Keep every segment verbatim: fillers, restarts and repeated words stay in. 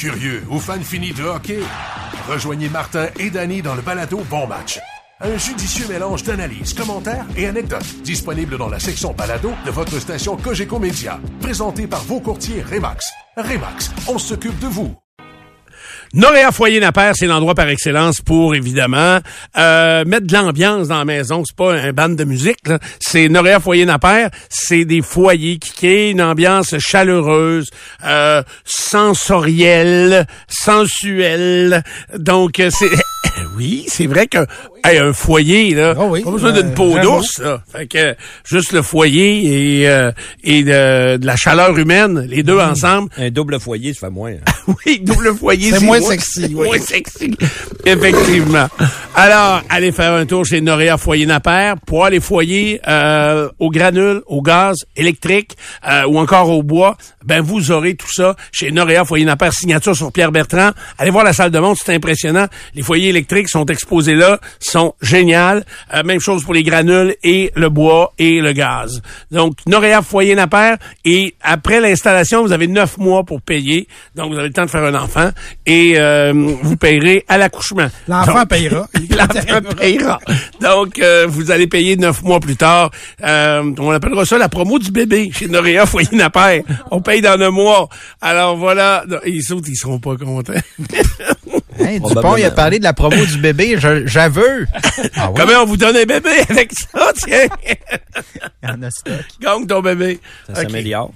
curieux ou fan fini de hockey? Rejoignez Martin et Danny dans le balado Bon Match. Un judicieux mélange d'analyses, commentaires et anecdotes. Disponible dans la section balado de votre station Cogeco Média. Présenté par vos courtiers Remax. Remax, on s'occupe de vous. Noréa Foyer Napper, c'est l'endroit par excellence pour, évidemment, euh, mettre de l'ambiance dans la maison. C'est pas un band de musique, là. C'est Noréa Foyer Napper, c'est des foyers qui créent une ambiance chaleureuse, euh, sensorielle, sensuelle. Donc, c'est... Oui, c'est vrai que hey, un foyer, là, oh oui, pas besoin euh, d'une peau d'ours, là. Fait que juste le foyer et, euh, et de, de la chaleur humaine, les deux mmh. ensemble. Un double foyer, ça fait moins. Hein. Oui, double foyer, c'est, c'est moins moins sexy. Oui. Moins sexy, effectivement. Alors, allez faire un tour chez Noréa Foyer Napper pour les foyers euh, au granule, au gaz, électrique euh, ou encore au bois. Ben, vous aurez tout ça chez Noréa Foyer Napper, signature sur Pierre Bertrand. Allez voir la salle de montre, c'est impressionnant. Les foyers électriques sont exposés là, sont géniales. Euh, même chose pour les granules et le bois et le gaz. Donc, Noréa Foyer Napper, et après l'installation, vous avez neuf mois pour payer. Donc, vous avez le temps de faire un enfant et euh, vous payerez à l'accouchement. L'enfant Donc, payera. L'enfant payera. Donc, euh, vous allez payer neuf mois plus tard. Euh, on appellera ça la promo du bébé chez Noréa Foyer Napper. On paye dans un mois. Alors, voilà. Les autres, ils seront pas contents. Hey, Dupont, il a parlé de la promo du bébé, je, j'avoue. Ah oui? Comment on vous donne un bébé avec ça, tiens? Il y en a stock. Gagne ton bébé. Ça okay. s'améliore.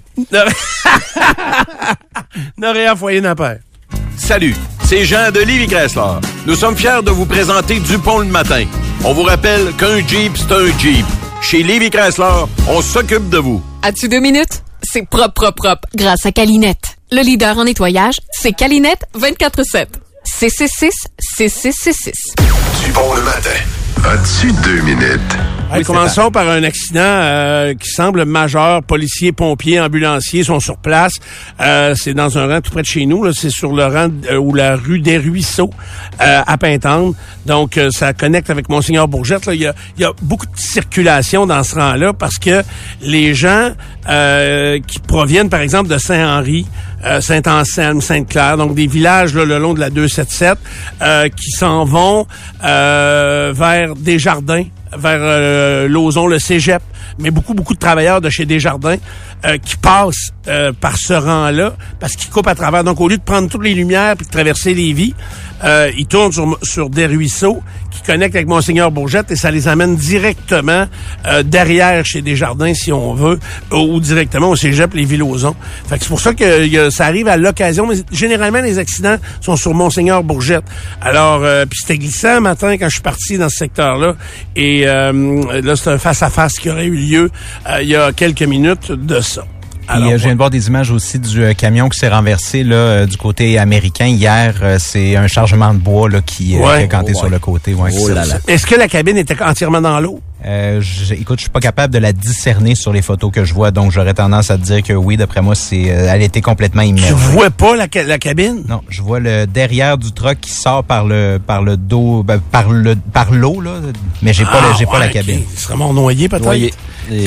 Noréa Foyer Napper. Salut, c'est Jean de Lévis Chrysler. Nous sommes fiers de vous présenter Dupont le matin. On vous rappelle qu'un Jeep, c'est un Jeep. Chez Lévis Chrysler, on s'occupe de vous. As-tu deux minutes? C'est propre, propre, propre, grâce à Calinette. Le leader en nettoyage, c'est Calinette vingt-quatre sept. six six six, six six six six. Dupont le matin. As-tu deux minutes? Oui, commençons par un accident euh, qui semble majeur. Policiers, pompiers, ambulanciers sont sur place. Euh, c'est dans un rang tout près de chez nous. Là. C'est sur le rang euh, ou la rue des Ruisseaux euh, à Pintendre. Donc, euh, ça connecte avec Monseigneur Bourgette. Là. Il y a, il y a beaucoup de circulation dans ce rang-là parce que les gens euh, qui proviennent, par exemple, de Saint-Henri, euh, Saint-Anselme, Sainte-Claire, donc des villages là, le long de la deux cent soixante-dix-sept, euh, qui s'en vont euh, vers Desjardins, vers euh, Lauson, le cégep, mais beaucoup, beaucoup de travailleurs de chez Desjardins euh, qui passent euh, par ce rang-là parce qu'ils coupent à travers. Donc, au lieu de prendre toutes les lumières puis de traverser Lévis, euh, ils tournent sur, sur des ruisseaux qui connectent avec Monseigneur Bourgette et ça les amène directement euh, derrière chez Desjardins, si on veut, ou directement au cégep Lévis-Lauson. Fait que c'est pour ça que y ça arrive à l'occasion, mais généralement, les accidents sont sur Monseigneur Bourgette. Alors, euh, puis c'était glissant matin quand je suis parti dans ce secteur-là et euh, là, c'est un face-à-face qui aurait eu lieu euh, il y a quelques minutes de ça. Alors, et, euh, je viens de voir des images aussi du euh, camion qui s'est renversé là euh, du côté américain. Hier, euh, c'est un chargement de bois là qui, euh, ouais. qui est canté oh, sur ouais. le côté. Ouais, oh là là. Est-ce que la cabine était entièrement dans l'eau? Euh, je, écoute, je suis pas capable de la discerner sur les photos que je vois, donc j'aurais tendance à te dire que oui, d'après moi, c'est euh, elle était complètement immergée. Tu vois pas la, la cabine? Non, je vois le derrière du truck qui sort par le par le dos, ben, par le par l'eau là, mais j'ai ah, pas le, j'ai ouais, pas la cabine. C'est vraiment noyé peut-être. Noyé. Et...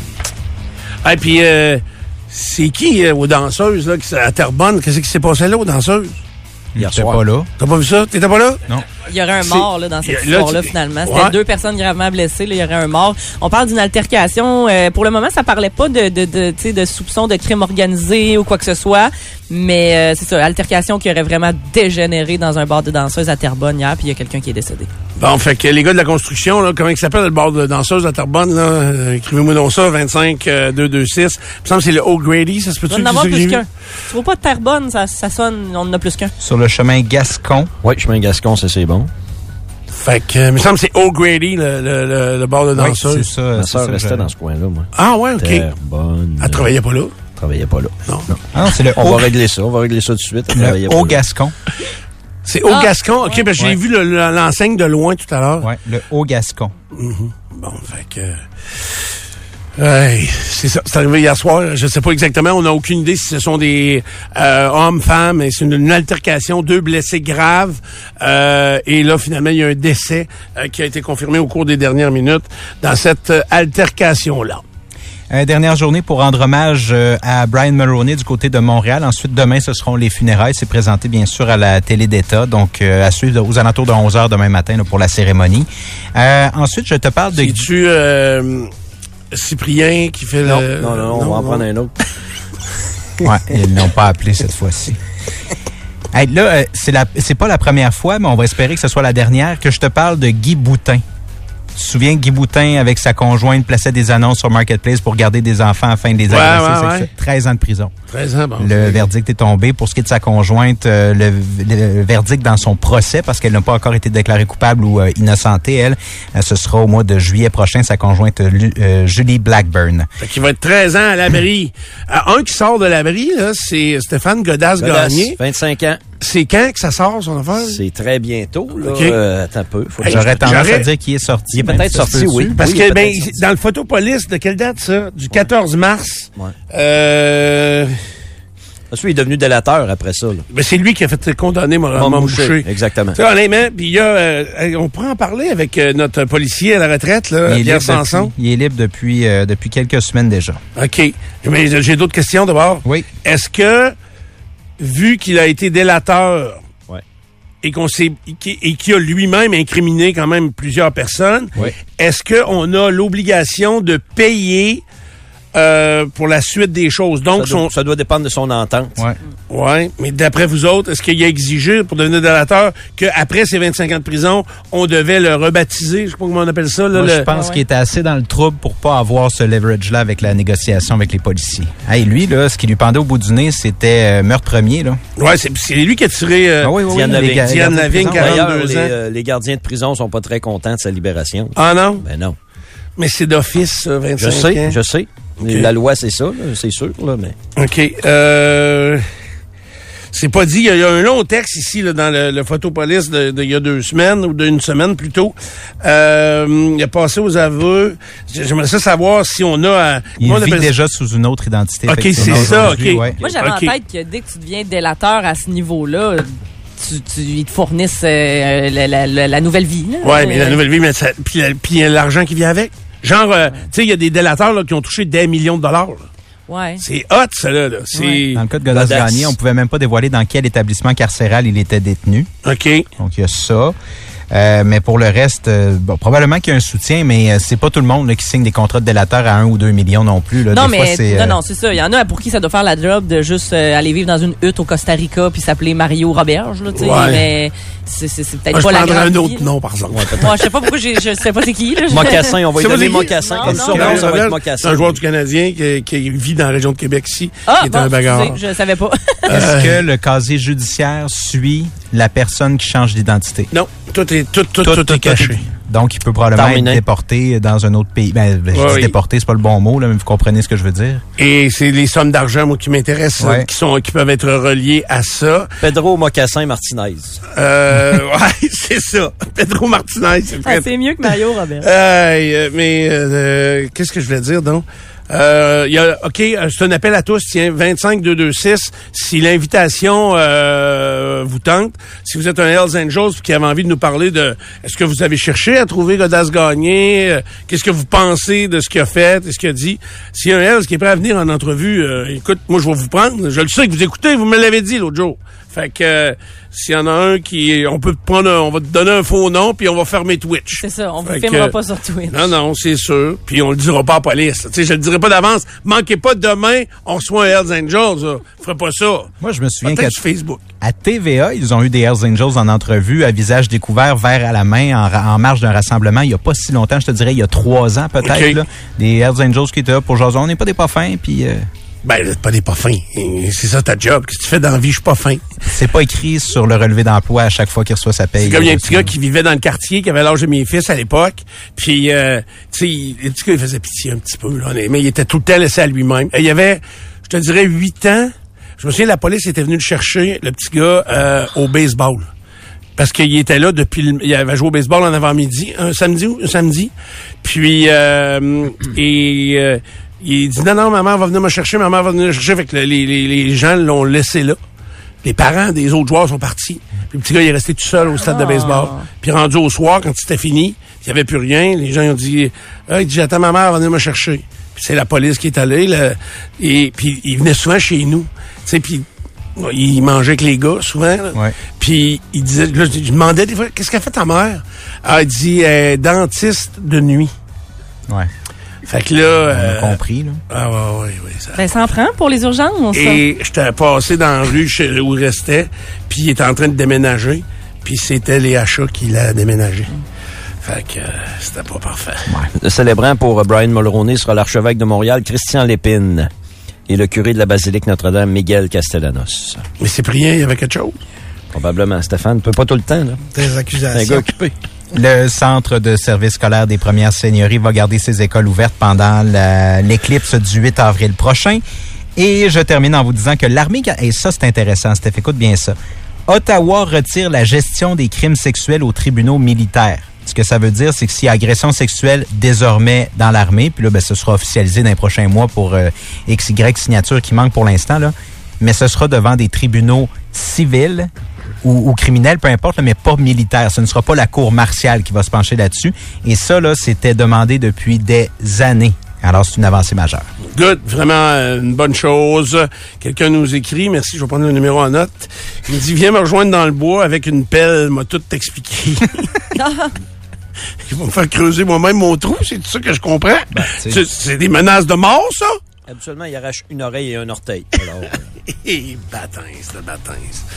Ah, et puis euh, c'est qui euh, aux danseuses là, qui, à Terrebonne? Qu'est-ce qui s'est passé là aux danseuses? Hier soir. Pas là. T'as pas vu ça? T'étais pas là? Non. Il y aurait un mort là, dans cette histoire-là, finalement. C'était ouais. deux personnes gravement blessées. Là, il y aurait un mort. On parle d'une altercation. Euh, pour le moment, ça parlait pas de, de, de, tu sais, de soupçons de crime organisé ou quoi que ce soit. Mais euh, c'est ça, altercation qui aurait vraiment dégénéré dans un bar de danseuses à Terrebonne hier, puis il y a quelqu'un qui est décédé. Bon, fait que les gars de la construction, là, comment il s'appelle le bar de danseuses à Terrebonne, là? Euh, écrivez-moi donc ça, vingt-cinq deux deux six. Il me semble que c'est le O'Grady, ça se peut-tu? On en a plus qu'un. Tu vois pas de Terrebonne, ça, ça sonne, on en a plus qu'un. Sur le chemin Gascon. Oui, chemin Gascon, ça c'est bon. Fait que, euh, il me semble que c'est O'Grady, le, le, le, le bar de danseuses. Oui, c'est ça. Ma c'est soeur ça, restait je... dans ce coin-là, moi. Ah ouais, OK. Terrebonne. Elle travaillait pas là? Elle travaillait pas là. Non. non. Ah non, c'est le On haut... va régler ça, on va régler ça tout de suite. Le Haut-Gascon. C'est au ah, Gascon. OK, ouais, ben j'ai ouais. vu le, le, l'enseigne de loin tout à l'heure. Oui, le Haut-Gascon. Mm-hmm. Bon, fait que... Ouais, c'est ça. C'est arrivé hier soir. Je sais pas exactement. On n'a aucune idée si ce sont des euh, hommes, femmes. Et c'est une, une altercation, deux blessés graves. Euh, et là, finalement, il y a un décès euh, qui a été confirmé au cours des dernières minutes dans cette euh, altercation-là. Euh, dernière journée pour rendre hommage euh, à Brian Mulroney du côté de Montréal. Ensuite, demain, ce seront les funérailles. C'est présenté, bien sûr, à la télé d'État. Donc, euh, à suivre aux alentours de onze heures demain matin là, pour la cérémonie. Euh, ensuite, je te parle de... C'est-tu euh, Cyprien qui fait non, le... Non, non, non, on va en prendre un autre. Ouais, ils l'ont pas appelé cette fois-ci. Hey, là, euh, c'est la, c'est pas la première fois, mais on va espérer que ce soit la dernière, que je te parle de Guy Boutin. Tu te souviens, Guy Boutin, avec sa conjointe, plaçait des annonces sur Marketplace pour garder des enfants afin de les Ouais, agresser. ouais, ouais. treize ans de prison. treize ans, bon. Le verdict est tombé. Pour ce qui est de sa conjointe, euh, le, le verdict dans son procès, parce qu'elle n'a pas encore été déclarée coupable ou euh, innocentée, elle, euh, ce sera au mois de juillet prochain, sa conjointe euh, Julie Blackburn. Fait qu'il va être treize ans à l'abri. euh, un qui sort de l'abri, là, c'est Stéphane Godas-Gagné. vingt-cinq ans. C'est quand que ça sort, son affaire? C'est très bientôt, là. Okay. Euh, attends un peu. Faut que Hey, J'aurais je- tendance j'aurais- à dire qu'il est sorti. Il est peut-être Ça se sorti, peut-tu? oui. Parce Oui, que, il est ben, peut-être sorti. dans le Photopolis, de quelle date, ça? Du quatorze mars. Ouais. Euh, Ensuite, il est devenu délateur après ça, là. ben, c'est lui qui a fait condamner mon Boucher. Exactement. Tu sais, honnêtement, puis il y a, euh, on pourrait en parler avec euh, notre policier à la retraite, là, Il est, Pierre libre Sanson. depuis, il est libre depuis, euh, depuis quelques semaines déjà. OK. Mais j'ai d'autres questions d'abord. Oui. Est-ce que, vu qu'il a été délateur, Ouais. et qu'on s'est qui- et qui a lui-même incriminé quand même plusieurs personnes, Oui. est-ce qu'on a l'obligation de payer euh, pour la suite des choses? Donc, Ça doit, son, ça doit dépendre de son entente. Ouais. ouais, mais d'après vous autres, est-ce qu'il a exigé pour devenir délateur qu'après ses vingt-cinq ans de prison, on devait le rebaptiser? Je sais pas comment on appelle ça. Là, Moi, le- je pense Ouais. qu'il était assez dans le trouble pour pas avoir ce leverage-là avec la négociation avec les policiers. Hey, lui, là, ce qui lui pendait au bout du nez, c'était euh, meurtre premier, là. Ouais, c'est, c'est lui qui a tiré. euh, Ah oui, oui, oui, Diane les Lavigne. ga- Diane gardiens de Lavigne, prison. quarante-deux D'ailleurs, les, ans. euh, les gardiens de prison sont pas très contents de sa libération. Ah non? Ben non. Mais c'est d'office, ça, vingt-cinq Je sais, ans. je sais. Ok. La loi, c'est ça, là, c'est sûr, là, mais... OK. Euh, c'est pas dit. Il y, a, il y a un long texte ici là, dans le, le Photopolis de, de, il y a deux semaines, ou d'une semaine plutôt. Euh, il a passé aux aveux. J'aimerais ça savoir si on a... à- Il comment on vit appelle ça? déjà sous une autre identité. Ok, effectivement, c'est ça, aujourd'hui, ok. ouais. Moi, j'avais Ok. en tête que dès que tu deviens délateur à ce niveau-là, tu, tu, ils te fournissent euh, la, la, la, la nouvelle vie. Là. Ouais, mais la nouvelle vie, mais ça, puis, la- puis il y a l'argent qui vient avec. Genre, euh, tu sais, il y a des délateurs là, qui ont touché des millions de dollars. là. Ouais. C'est hot, ça, là. là. C'est... Ouais. Dans le cas de Godas Godas. Gagné, on pouvait même pas dévoiler dans quel établissement carcéral il était détenu. OK. Donc, il y a ça. Euh, mais pour le reste, euh, bon, probablement qu'il y a un soutien, mais euh, c'est pas tout le monde là, qui signe des contrats de délateur à un ou deux millions non plus. Là. Non, Des fois, mais c'est, non, euh, non, c'est ça. Il y en a pour qui ça doit faire la job de juste euh, aller vivre dans une hutte au Costa Rica puis s'appeler Mario Roberge, là, tu sais. Ouais. Mais c'est, c'est, c'est peut-être Moi, je pas la prendrais grande un autre vie, là. nom, par exemple. Moi, je sais pas pourquoi j'ai, je sais pas c'est qui, là. Mocassin, on va C'est lui pas donner qui? Mocassin. Non, Comme non, ça, non. ça va être C'est Mocassin. un joueur du Canadien qui, qui vit dans la région de Québec ici, Ah, qui est bon, un bagarreur. excusez, je savais pas. Est-ce que le casier judiciaire suit la personne qui change d'identité? Non, tout est, tout, tout, tout, est caché. Donc, il peut probablement Terminé. être déporté dans un autre pays. Ben, je Ouais, dis oui. déporté, c'est pas le bon mot, là, mais vous comprenez ce que je veux dire. Et c'est les sommes d'argent, moi, qui m'intéressent, Ouais. euh, qui sont, qui peuvent être reliées à ça. Pedro Mocassin Martinez. Euh, ouais, c'est ça. Pedro Martinez, c'est Ah, vrai. c'est mieux que Mario Roberge. Aïe, euh, mais euh, euh, qu'est-ce que je voulais dire donc? Euh, il y a, OK, euh, c'est un appel à tous, tiens, vingt-cinq deux deux six, si l'invitation euh, vous tente, si vous êtes un Hells Angels qui avez envie de nous parler de, est-ce que vous avez cherché à trouver Godas Gagné, euh, qu'est-ce que vous pensez de ce qu'il a fait, de ce qu'il a dit, s'il y a un Hells qui est prêt à venir en entrevue, euh, écoute, moi je vais vous prendre, je le sais que vous écoutez, vous me l'avez dit l'autre jour. Fait que euh, s'il y en a un qui, on peut prendre, un, on va te donner un faux nom puis on va fermer Twitch. C'est ça, on vous Fait filmera que- pas sur Twitch. Non, non, c'est sûr. Puis on le dira pas à la police. Tu sais, je le dirai pas d'avance. Manquez pas demain, on reçoit un Hells Angels. Là. Ferait pas ça. Moi, je me souviens Peut-être qu'à sur Facebook. à T V A, ils ont eu des Hells Angels en entrevue, à visage découvert, verre à la main, en, ra- en marge d'un rassemblement. Il y a pas si longtemps, je te dirais, il y a trois ans peut-être. OK. Là, des Hells Angels qui étaient là pour jaser. On n'est pas des pas fins, puis euh, Ben, c'est pas des pas fins. C'est ça ta job. Qu'est-ce que tu fais dans la vie? Je suis pas fin. c'est pas écrit sur le relevé d'emploi à chaque fois qu'il reçoit sa paye. C'est comme il y a un petit gars qui vivait dans le quartier, qui avait l'âge de mes fils à l'époque. Puis, euh, tu sais, il- le petit gars, il faisait pitié un petit peu, là. Mais il était tout le temps laissé à lui-même. Et il y avait, je te dirais, huit ans. Je me souviens, la police était venue le chercher, le petit gars, euh, au baseball. Parce qu'il était là depuis... Le, il avait joué au baseball en avant-midi, un samedi ou un samedi. Puis, euh, et... euh, il dit, non, non, maman va venir me chercher, maman va venir me chercher. Fait que les, les, les gens l'ont laissé là. Les parents des autres joueurs sont partis. Puis le petit gars, il est resté tout seul au stade de baseball. Puis rendu au soir, quand c'était fini, il n'y avait plus rien. Les gens ils ont dit, ah, il dit, j'attends ma mère, elle va venir me chercher. Puis c'est la police qui est allée, là, et puis il venait souvent chez nous. Tu sais, puis il mangeait avec les gars, souvent. Ouais. Puis il disait, là, je demandais des fois, qu'est-ce qu'a fait ta mère? Ah, il dit, elle est dentiste de nuit. Ouais. Fait que là... On a euh, compris, là. Ah ouais, ouais, ouais. Ça... Ben, ça en prend pour les urgences. Et j'étais passé dans la rue chez, où il restait, puis il était en train de déménager, puis c'était les achats qu'il a déménagé. Fait que euh, c'était pas parfait. Ouais. Le célébrant pour Brian Mulroney sera l'archevêque de Montréal, Christian Lépine, et le curé de la basilique Notre-Dame, Miguel Castellanos. Mais Cyprien, il y avait quelque chose? Probablement, Stéphane. Peut pas tout le temps, là. Des C'est un accusations. gars occupé. Le Centre de service scolaire des premières seigneuries va garder ses écoles ouvertes pendant la- l'éclipse du huit avril prochain. Et je termine en vous disant que l'armée... Et ça, c'est intéressant, Steph, écoute bien ça. Ottawa retire la gestion des crimes sexuels aux tribunaux militaires. Ce que ça veut dire, c'est que s'il y a agression sexuelle désormais dans l'armée, puis là, ben, ce sera officialisé dans les prochains mois pour euh, X Y signature qui manque pour l'instant, là, mais ce sera devant des tribunaux civils ou, ou criminels, peu importe, là, mais pas militaires. Ce ne sera pas la cour martiale qui va se pencher là-dessus. Et ça, là, c'était demandé depuis des années. Alors, c'est une avancée majeure. Good, vraiment euh, une bonne chose. Quelqu'un nous écrit, merci, je vais prendre le numéro en note. Il me dit, viens me rejoindre dans le bois avec une pelle, m'a tout expliqué. Il va me faire creuser moi-même mon trou, c'est tout ça que je comprends. Ben, tu sais. c'est, c'est des menaces de mort, ça? Habituellement, il arrache une oreille et un orteil. Alors, Hé, bâtins, le bâtins.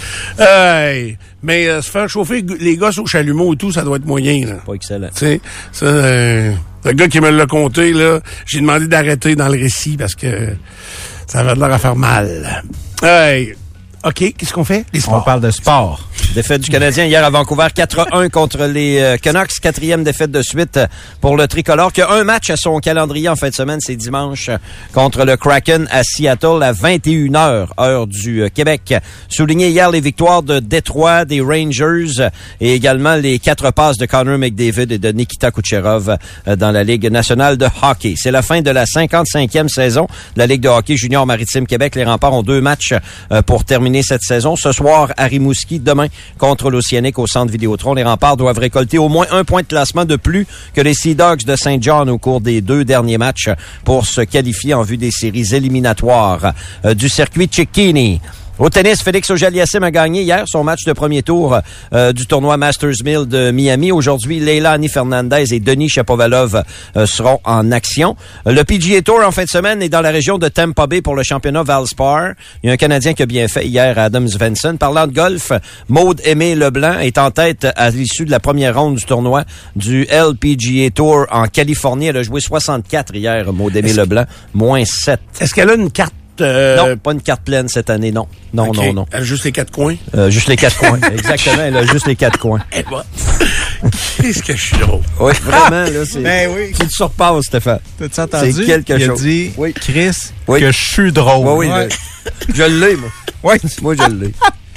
Hey, mais euh, se faire chauffer g- les gosses au chalumeau et tout, ça doit être moyen, là. pas excellent. Tu sais, ça, euh, le gars qui me l'a conté, là, j'ai demandé d'arrêter dans le récit parce que ça avait l'air à faire mal. Hey, OK, qu'est-ce qu'on fait? Les On sports. parle de sport. Défaite du Canadien hier à Vancouver, quatre à un contre les euh, Canucks. Quatrième défaite de suite euh, pour le tricolore, qui a un match à son calendrier en fin de semaine. C'est dimanche euh, contre le Kraken à Seattle à vingt et une heures, heure du euh, Québec. Souligné hier les victoires de Détroit, des Rangers euh, et également les quatre passes de Connor McDavid et de Nikita Kucherov euh, dans la Ligue nationale de hockey. C'est la fin de la cinquante-cinquième saison de la Ligue de hockey junior Maritime Québec. Les Remparts ont deux matchs euh, pour terminer cette saison. Ce soir à Rimouski, demain contre l'Océanique au Centre Vidéotron. Les Remparts doivent récolter au moins un point de classement de plus que les Sea Dogs de Saint John au cours des deux derniers matchs pour se qualifier en vue des séries éliminatoires euh, du circuit Cecchini. Au tennis, Félix Auger-Aliassime a gagné hier son match de premier tour euh, du tournoi Masters mille de Miami. Aujourd'hui, Leilani Fernandez et Denis Shapovalov euh, seront en action. Le P G A Tour en fin de semaine est dans la région de Tampa Bay pour le championnat Valspar. Il y a un Canadien qui a bien fait hier, Adam Svensson. Parlant de golf, Maude Aimé Leblanc est en tête à l'issue de la première ronde du tournoi du L P G A Tour en Californie. Elle a joué soixante-quatre hier, Maude Aimé Leblanc, moins sept. Est-ce qu'elle a une carte? Euh, Non, pas une carte pleine cette année, non. Non, OK. non, non. Elle a juste les quatre coins? Euh, juste les quatre coins. Exactement, elle a juste les quatre coins. Eh ben, qu'est-ce que je suis drôle? Oui, vraiment, là, c'est... Ben oui. Tu te surpasses, Stéphane. T'as-tu entendu? C'est quelque Il a chose. dit, Oui. Chris, Oui. que je suis drôle. Oui, oui, Ouais. je, je l'ai, moi. Oui. Moi, je l'ai.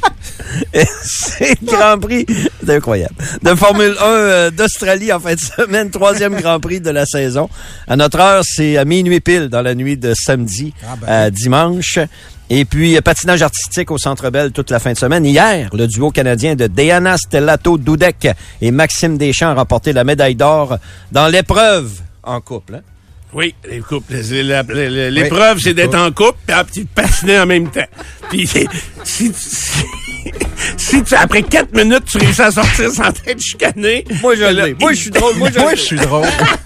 Et c'est le Grand Prix, c'est incroyable, de Formule un euh, d'Australie en fin de semaine, troisième Grand Prix de la saison. À notre heure, c'est à minuit pile dans la nuit de samedi Ah ben. à dimanche. Et puis, euh, patinage artistique au Centre Bell toute la fin de semaine. Hier, le duo canadien de Diana Stellato-Dudek et Maxime Deschamps a remporté la médaille d'or dans l'épreuve en couple. Hein? Oui, les couples. Les- la- la- la- L'épreuve, c'est d'être en couple et puis de patiner en même temps. Puis c'est- si, si, si tu, après quatre minutes, tu réussis à sortir sans être chicané. Moi, je là, l'ai. Moi, je suis drôle. Moi, je Moi, l'ai. je suis drôle.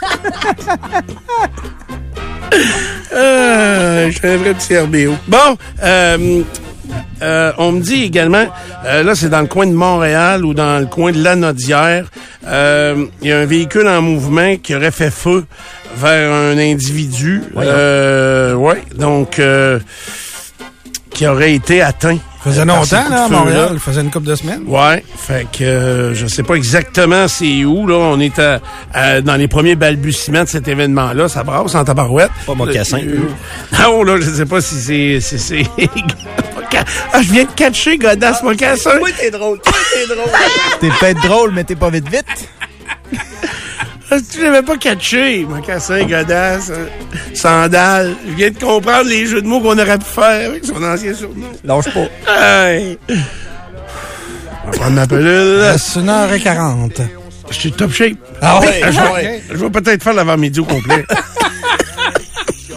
Euh, je suis un vrai petit R B O. Bon, euh, euh, on me dit également, euh, là, c'est dans le coin de Montréal ou dans le coin de Lanaudière, euh, il y a un véhicule en mouvement qui aurait fait feu vers un individu. Euh, ouais, donc, euh, qui aurait été atteint. Ça faisait par ces longtemps, coups là, à de feu-là. Montréal. Il faisait une couple de semaines. Ouais, fait que euh, je sais pas exactement c'est où, là. On est à- à- dans les premiers balbutiements de cet événement-là. Ça brasse en tabarouette. Pas mocassin. Euh, non, là, je sais pas si c'est... Si c'est... ah, je viens de catcher Godasse Mocassin. Oui, t'es drôle. Toi, t'es drôle. T'es peut-être drôle, mais t'es pas vite vite. Ah, tu l'avais pas catché, Mocassin, Godasse, hein, Sandales. Je viens de comprendre les jeux de mots qu'on aurait pu faire avec son ancien surnom. Lâche pas. Hey. On va prendre ma pelule. Euh, C'est une heure quarante. Je suis top shape. Ah Je ouais? vais, je vais peut-être faire l'avant-midi au complet.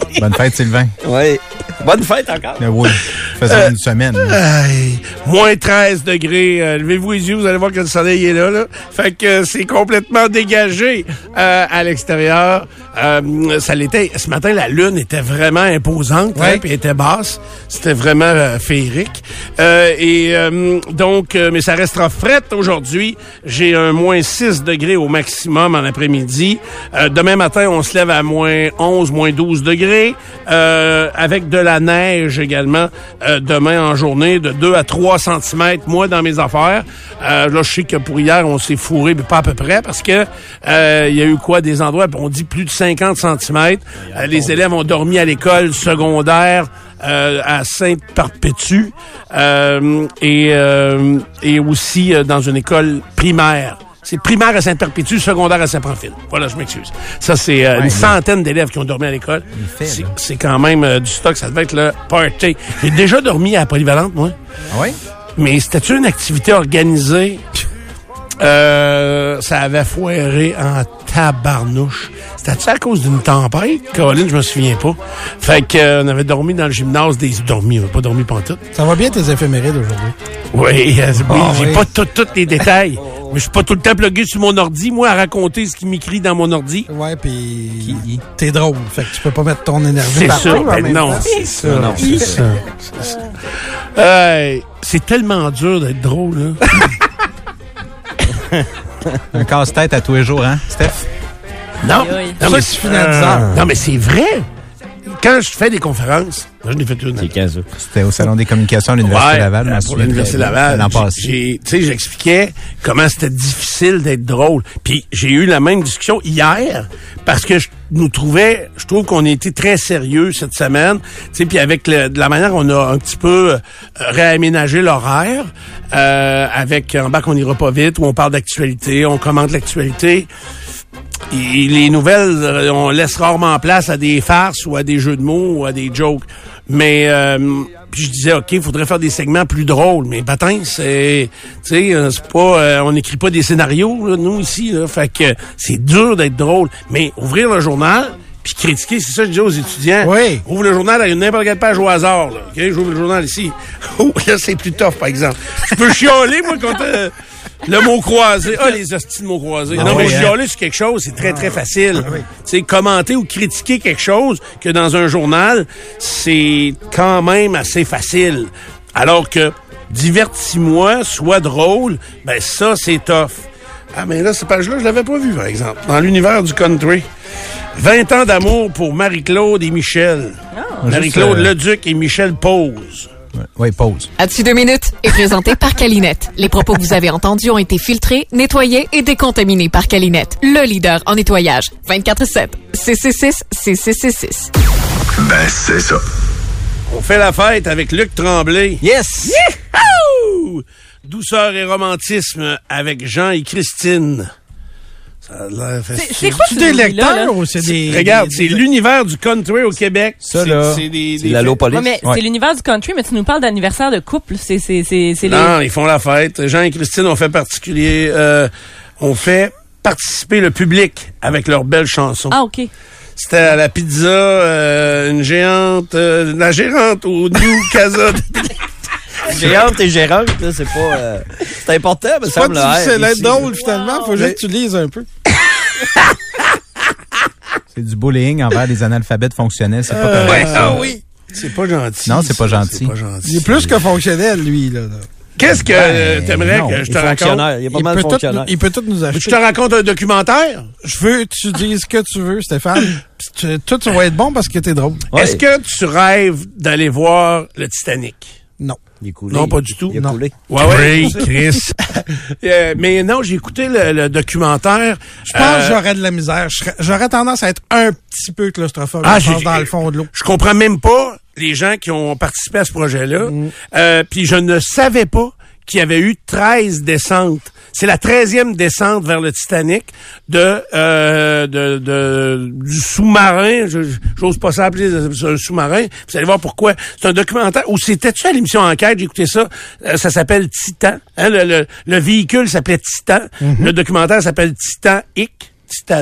Bonne fête, Sylvain. Oui. Bonne fête encore. Euh, oui. Faisons Euh, une semaine. Aïe, moins treize degrés. Euh, levez-vous les yeux, vous allez voir que le soleil est là. là. Fait que euh, c'est complètement dégagé euh, à l'extérieur. Euh, ça l'était. Ce matin, la lune était vraiment imposante, Ouais. hein, puis elle était basse. C'était vraiment euh, féerique. Euh, et euh, donc, euh, mais ça restera fret aujourd'hui. J'ai un moins six degrés au maximum en après-midi. Euh, demain matin, on se lève à moins onze, moins douze degrés, euh, avec de la neige également. Euh, demain en journée, de deux à trois centimètres, moi, dans mes affaires. Euh, là, je sais que pour hier, on s'est fourré, mais pas à peu près, parce que euh, il y a eu quoi, des endroits, on dit plus de cinquante centimètres. Euh, les élèves ont dormi à l'école secondaire euh, à Sainte-Perpétue euh, et, euh, et aussi euh, dans une école primaire. C'est primaire à Sainte-Perpétue, secondaire à Saint-Pamphile. Voilà, je m'excuse. Ça, c'est euh, Ouais, une mais- centaine d'élèves qui ont dormi à l'école. fait, C'est là. c'est quand même euh, du stock. Ça devait être le party. J'ai déjà dormi à la Polyvalente, moi. Ah oui? Mais c'était une activité organisée. Euh, ça avait foiré en tabarnouche. C'était-tu à cause d'une tempête? Caroline, je me souviens pas. Fait que, euh, on avait dormi dans le gymnase des... Dormi, on n'a pas dormi pantoute. Ça va bien tes éphémérides aujourd'hui? Oui, euh, oui, Ah, j'ai oui. pas tous les détails. Mais je suis pas tout le temps plugué sur mon ordi, moi, à raconter ce qui m'écrit dans mon ordi. Ouais, puis t'es drôle. Fait que tu peux pas mettre ton énergie C'est partout ça. en Ben même non, temps. c'est ça. Non, c'est ça. C'est ça. Hey, c'est tellement dur d'être drôle, là. Un casse-tête à tous les jours, hein, Steph? Non, Aïe, aïe. non, Ça, mais tu finis à dix heures. Non, mais c'est vrai. Quand je fais des conférences, moi, je l'ai fait une. C'est caseux. C'était au Salon des communications à l'Université Ouais, Laval. je m'en pour souviens l'Université très bien. Laval. L'an j'ai- passé. j'ai- Tu sais, j'expliquais comment c'était difficile d'être drôle. Puis j'ai eu la même discussion hier parce que je nous trouvais, je trouve qu'on a été très sérieux cette semaine. Tu sais, puis avec le- de la manière on a un petit peu euh, réaménagé l'horaire, euh, avec en bas qu'on ira pas vite, où on parle d'actualité, on commente l'actualité. Et les nouvelles, euh, on laisse rarement place à des farces ou à des jeux de mots ou à des jokes. Mais euh, puis je disais, OK, il faudrait faire des segments plus drôles. Mais patin, c'est, tu sais, euh, c'est pas, euh, on n'écrit pas des scénarios, là, nous ici. Là, fait que c'est dur d'être drôle. Mais ouvrir le journal puis critiquer, c'est ça que je dis aux étudiants. Oui. Ouvre le journal à une n'importe quelle page au hasard. Là, OK, j'ouvre le journal ici. Oh, là, c'est plus tough, par exemple. Je peux chialer, moi, quand euh, le mot croisé. Ah, les hosties de mots croisés. Ah non, mais oui, hein? chialer sur quelque chose, c'est très, très facile. Tu sais, commenter ou critiquer quelque chose que dans un journal, c'est quand même assez facile. Alors que divertis-moi, sois drôle, ben ça, c'est tough. Ah, mais là, cette page-là, je l'avais pas vue, par exemple. Dans l'univers du country. vingt ans d'amour pour Marie-Claude et Michel. Marie-Claude Juste, euh, Leduc et Michel Pause. Oui, pause. À-dessus deux minutes est présenté par Calinette. Les propos que vous avez entendus ont été filtrés, nettoyés et décontaminés par Calinette, le leader en nettoyage. vingt-quatre sept. six six six, six six six six. Ben, c'est ça. On fait la fête avec Luc Tremblay. Yes! Yahoo! Douceur et romantisme avec Jean et Christine. Ça a l'air C'est festif. c'est quoi Tu ce des bruit-là, là? lecteurs ou c'est des... Regarde, des- c'est des- l'univers du country au Québec. Ça, C'est- là, c'est des, C'est des l'Allo Police. Ouais, mais Ouais. c'est l'univers du country, mais tu nous parles d'anniversaire de couple. C'est c'est c'est c'est les. Non, ils font la fête. Jean et Christine ont fait particulier, euh, ont fait participer le public avec leurs belles chansons. Ah ok. C'était à la pizza, euh, une géante, euh, la gérante au New Casa. Géante et gérante, là, c'est pas... euh, c'est important, mais C'est ça pas me le R difficile d'être ici, drôle, finalement. Faut juste que tu lises un peu. C'est du bullying envers les analphabètes fonctionnels. C'est pas correct. ça. Ah oui! C'est pas gentil. Non, c'est pas ça, gentil. C'est pas gentil. Il est plus que fonctionnel, lui. Là, là. Qu'est-ce que euh, t'aimerais non, que je Il te est raconte? fonctionnaire. Il y a pas Il mal peut, de tout, fonctionnaires. il peut tout nous Je acheter. te raconte un documentaire? Je veux que tu dises ce que tu veux, Stéphane. Puis tu- Tout, tu vas être bon parce que t'es drôle. Ouais. Est-ce que tu rêves d'aller voir le Titanic? Non. Il est coulé. Non, pas du tout. Il a Non. coulé. Ouais, ouais. Chris. Euh, mais non, j'ai écouté le, le documentaire. Je pense Euh, que j'aurais de la misère. Je serais- J'aurais tendance à être un petit peu claustrophobe. Ah, je pense, j'ai- dans le fond de l'eau. Je comprends même pas les gens qui ont participé à ce projet-là. Mm. Euh, puis je ne savais pas qu'il y avait eu treize descentes. C'est la treizième descente vers le Titanic de, euh, de, de du sous-marin. Je- J'ose pas ça appeler un sous-marin. Vous allez voir pourquoi. C'est un documentaire. Ou c'était-tu à l'émission Enquête? J'ai écouté ça. Euh, ça s'appelle Titan. Hein, le, le, le véhicule s'appelait Titan. Mm-hmm. Le documentaire s'appelle Titan Hic. Titan.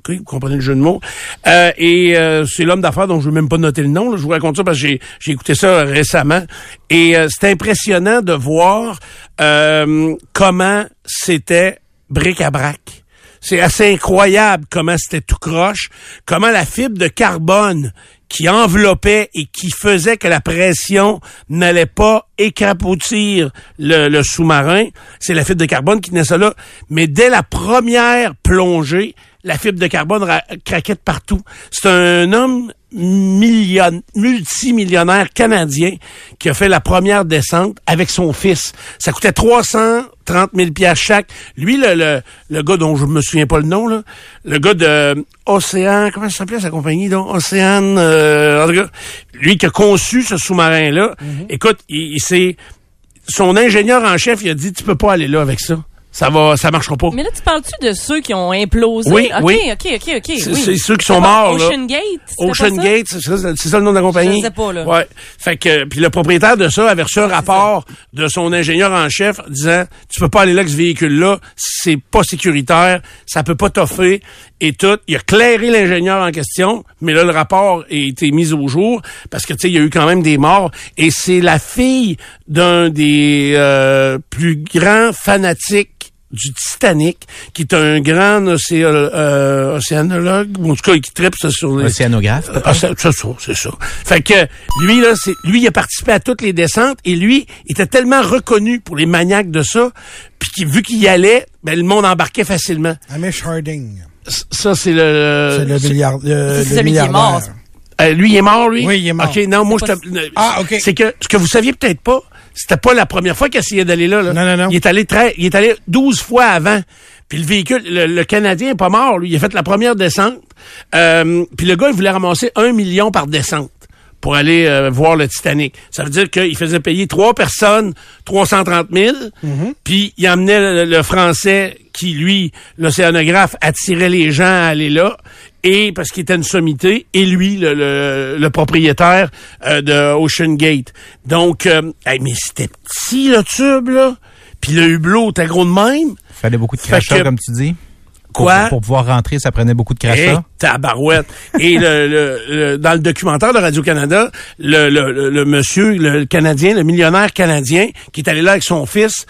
Okay, vous comprenez le jeu de mots. Euh, et euh, c'est l'homme d'affaires dont je ne veux même pas noter le nom. Là. Je vous raconte ça parce que j'ai, j'ai écouté ça récemment. Et euh, c'est impressionnant de voir euh, comment c'était bric-à-brac. C'est assez incroyable comment c'était tout croche, comment la fibre de carbone qui enveloppait et qui faisait que la pression n'allait pas écrapotir le, le sous-marin, c'est la fibre de carbone qui tenait ça là. Mais dès la première plongée, la fibre de carbone ra- craquait de partout. C'est un homme million, multimillionnaire canadien qui a fait la première descente avec son fils. Ça coûtait trois cent trente mille piastres chaque. Lui, le, le, le gars dont je me souviens pas le nom, là, le gars de Océan, comment ça s'appelait sa compagnie, donc? Océan, euh, en tout cas, lui qui a conçu ce sous-marin-là, mm-hmm. écoute, il, il s'est, son ingénieur en chef, il a dit, tu peux pas aller là avec ça. Ça va, ça marchera pas. Mais là, tu parles-tu de ceux qui ont implosé? Oui, OK, oui. OK, OK, OK. C'est, oui. c'est ceux qui sont morts, là. Ocean Gate? Ocean Gate, c'est ça, c'est ça le nom de la compagnie? Je sais pas, là. Ouais. Fait que, puis le propriétaire de ça avait reçu un rapport de son ingénieur en chef disant, tu peux pas aller là avec ce véhicule-là, c'est pas sécuritaire, ça peut pas t'offrir et tout. Il a clairé l'ingénieur en question, mais là, le rapport a été mis au jour parce que, tu sais, il y a eu quand même des morts et c'est la fille d'un des euh, plus grands fanatiques du Titanic, qui est un grand océ- euh, océanologue, ou en tout cas, qui tripe ça sur les... Océanographe, euh, c'est ça, c'est ça. Fait que, lui, là, c'est, lui, il a participé à toutes les descentes, et lui, il était tellement reconnu pour les maniaques de ça, puis qu'il, vu qu'il y allait, ben, le monde embarquait facilement. Hamish Harding. C- ça, c'est le... C'est le, milliard, le, c'est le celui qui est mort. milliardaire. Euh, lui, il est mort, lui? Oui, il est mort. OK, non, moi, je pas... te... Ah, OK. C'est que, ce que vous saviez peut-être pas, c'était pas la première fois qu'il essayait d'aller là, là. Non, non, non. Il est allé très, il est allé douze fois avant. Puis le véhicule, le, le Canadien est pas mort, lui. Il a fait la première descente. Euh, puis le gars, il voulait ramasser un million par descente pour aller euh, voir le Titanic. Ça veut dire qu'il faisait payer trois personnes trois cent trente mille, mm-hmm. puis il emmenait le, le Français qui, lui, l'océanographe, attirait les gens à aller là, et parce qu'il était une sommité, et lui, le, le, le propriétaire euh, de Ocean Gate. Donc, euh, hey, mais c'était petit, le tube, là, puis le hublot était gros de même. Il fallait beaucoup de crachats, que... comme tu dis. Quoi? Pour, pour pouvoir rentrer, ça prenait beaucoup de crachats. Hey, tabarouette. Et le, le, le, dans le documentaire de Radio-Canada, le, le, le, le monsieur, le Canadien, le millionnaire canadien, qui est allé là avec son fils,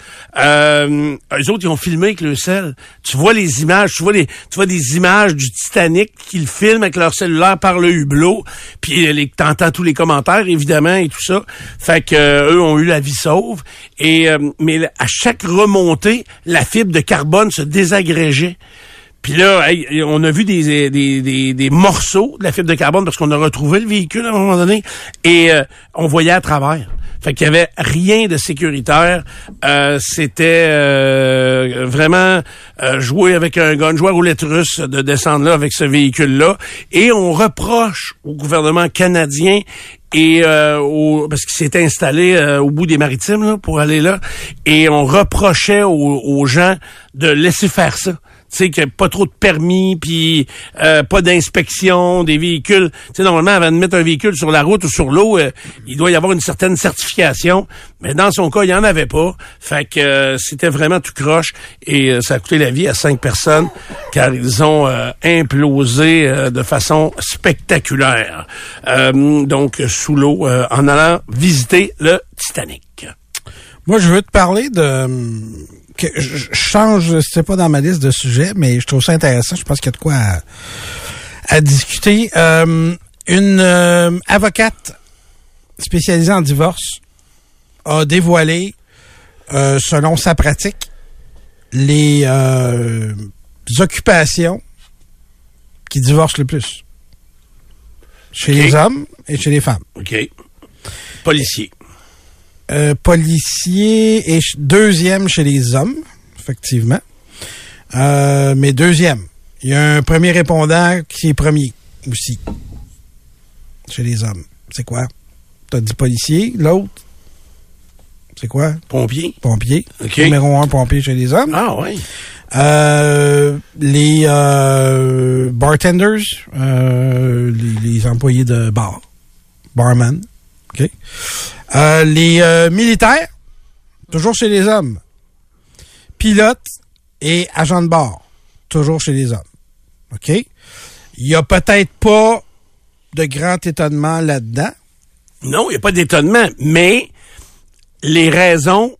euh, eux autres, ils ont filmé avec le sel. Tu vois les images, tu vois les, tu vois des images du Titanic qu'ils filment avec leur cellulaire par le hublot, puis les, t'entends tous les commentaires, évidemment, et tout ça. Fait que euh, eux ont eu la vie sauve. Et euh, mais à chaque remontée, la fibre de carbone se désagrégeait. Puis là, hey, on a vu des, des, des, des morceaux de la fibre de carbone parce qu'on a retrouvé le véhicule à un moment donné et euh, on voyait à travers. Fait qu'il y avait rien de sécuritaire. Euh, c'était euh, vraiment euh, jouer avec un gun, jouer à roulette russe de descendre là avec ce véhicule-là. Et on reproche au gouvernement canadien et euh, au, parce qu'il s'était installé euh, au bout des Maritimes là, pour aller là. Et on reprochait aux, aux gens de laisser faire ça. Tu sais, qu'il n'y a pas trop de permis, puis euh, pas d'inspection des véhicules. Tu sais, normalement, avant de mettre un véhicule sur la route ou sur l'eau, euh, il doit y avoir une certaine certification. Mais dans son cas, il n'y en avait pas. Fait que euh, c'était vraiment tout croche. Et euh, ça a coûté la vie à cinq personnes, car ils ont euh, implosé euh, de façon spectaculaire. Euh, donc, sous l'eau, euh, en allant visiter le Titanic. Moi, je veux te parler de... Que je change, c'est pas dans ma liste de sujets, mais je trouve ça intéressant. Je pense qu'il y a de quoi à, à discuter. Euh, une euh, avocate spécialisée en divorce a dévoilé, euh, selon sa pratique, les euh, occupations qui divorcent le plus. Chez okay. les hommes et chez les femmes. OK. Policier. Euh, policier et ch- deuxième chez les hommes, effectivement. Euh, mais deuxième. Il y a un premier répondant qui est premier aussi chez les hommes. C'est quoi? T'as dit policier. L'autre, c'est quoi? Pompier. Pompier. Okay. Numéro un, pompier chez les hommes. Ah oui. Euh, les euh, bartenders, euh, les, les employés de bar. Barman. OK. Euh, les euh, militaires, toujours chez les hommes. Pilotes et agents de bord, toujours chez les hommes. OK? Il y a peut-être pas de grand étonnement là-dedans. Non, il n'y a pas d'étonnement, mais les raisons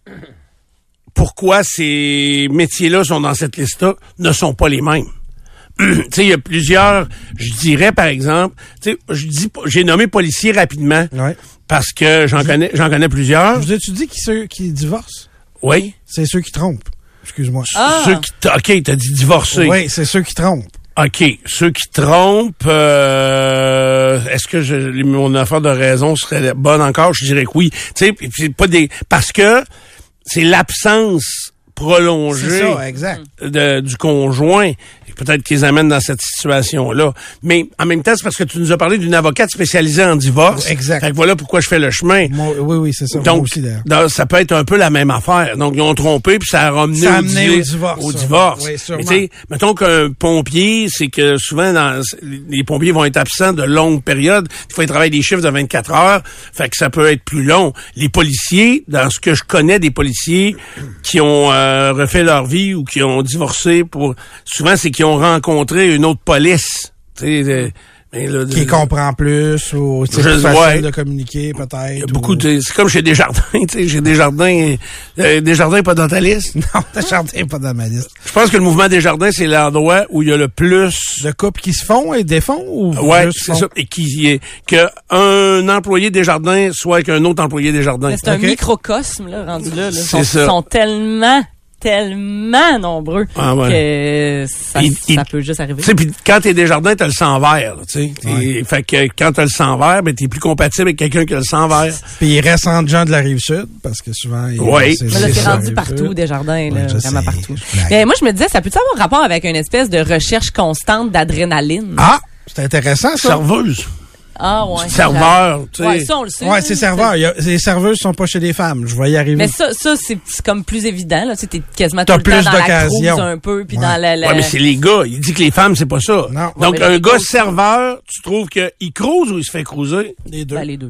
pourquoi ces métiers-là sont dans cette liste-là ne sont pas les mêmes. Tu sais, il y a plusieurs, je dirais par exemple, tu sais, je dis, j'ai nommé policier rapidement Ouais. parce que j'en connais, j'en connais plusieurs. Vous ai-tu qui ceux qui divorcent? Oui. C'est ceux qui trompent. Excuse-moi. Ah. Ceux qui, t- ok, t'as dit divorcer. Oui, c'est ceux qui trompent. OK. Ceux qui trompent, euh, est-ce que je, mon affaire de raison serait bonne encore? Je dirais que oui. Tu sais, puis c'est pas des, parce que c'est l'absence prolongée C'est ça, exact. de, du conjoint, peut-être qu'ils amènent dans cette situation-là. Mais en même temps, c'est parce que tu nous as parlé d'une avocate spécialisée en divorce. Exact. Fait que voilà pourquoi je fais le chemin. Moi, oui, oui, c'est ça. Donc, moi aussi, d'ailleurs. dans- ça peut être un peu la même affaire. Donc, ils ont trompé, puis ça a ramené Ça a au, amené div- au divorce, au ça. divorce. Oui, sûrement. Mais tu sais, mettons qu'un pompier, c'est que souvent, dans, les pompiers vont être absents de longues périodes. Des fois, ils travaillent des chiffres de vingt-quatre heures. Fait que ça peut être plus long. Les policiers, dans ce que je connais des policiers qui ont euh, refait leur vie ou qui ont divorcé, pour souvent, c'est qu'ils ont rencontré une autre police. Tu sais, euh, ben là, Qui de- comprend plus ou c'est Je plus vois. facile de communiquer, peut-être. Il y a ou- beaucoup de, c'est comme chez Desjardins, tu sais, chez Desjardins, euh, Desjardins est pas dans ta liste. Non, Desjardins n'est pas dans ma liste. Je pense que le mouvement Desjardins, c'est l'endroit où il y a le plus. De couples qui se font et défont ou Ouais, juste c'est font? ça. Et qui est, que un employé Desjardins soit qu'un autre employé Desjardins. Mais c'est un Ok. microcosme, là, rendu là. là. Ils C'est sont, ça. sont tellement, tellement nombreux Ah ouais. que ça, Il- ça il- peut juste arriver. Tu sais, puis quand t'es Desjardins, t'as le sang vert, là, tu sais. T'es- Fait que quand t'as le sang vert, ben t'es plus compatible avec quelqu'un qui a le sang vert. Puis il reste entre gens de la Rive-Sud, parce que souvent... il- Oui. c'est- Mais là, c'est c'est ça, rendu Rive-Sud. partout, Desjardins, là, Ouais, je vraiment sais. partout. Je blague. Mais moi, je me disais, ça peut avoir rapport avec une espèce de recherche constante d'adrénaline? Ah, c'est intéressant, ça. Serveuse. Ah, ouais. Serveur, tu sais. Ouais, ça, on le sait. Ouais, là. c'est serveur. Il y a- les serveuses sont pas chez les femmes. Je vais y arriver. Mais ça, ça c'est c'est comme plus évident. Là. Tu sais, t'es quasiment T'as tout le temps plus dans la d'occasions. cruise un peu, puis Ouais. dans la... la- Ouais, mais c'est les gars. Il dit que les femmes, c'est pas ça. Non. Donc, Ouais, mais un les gars gars- serveur, tu trouves qu'il cruise ou il se fait cruiser? les deux. Ben, les deux.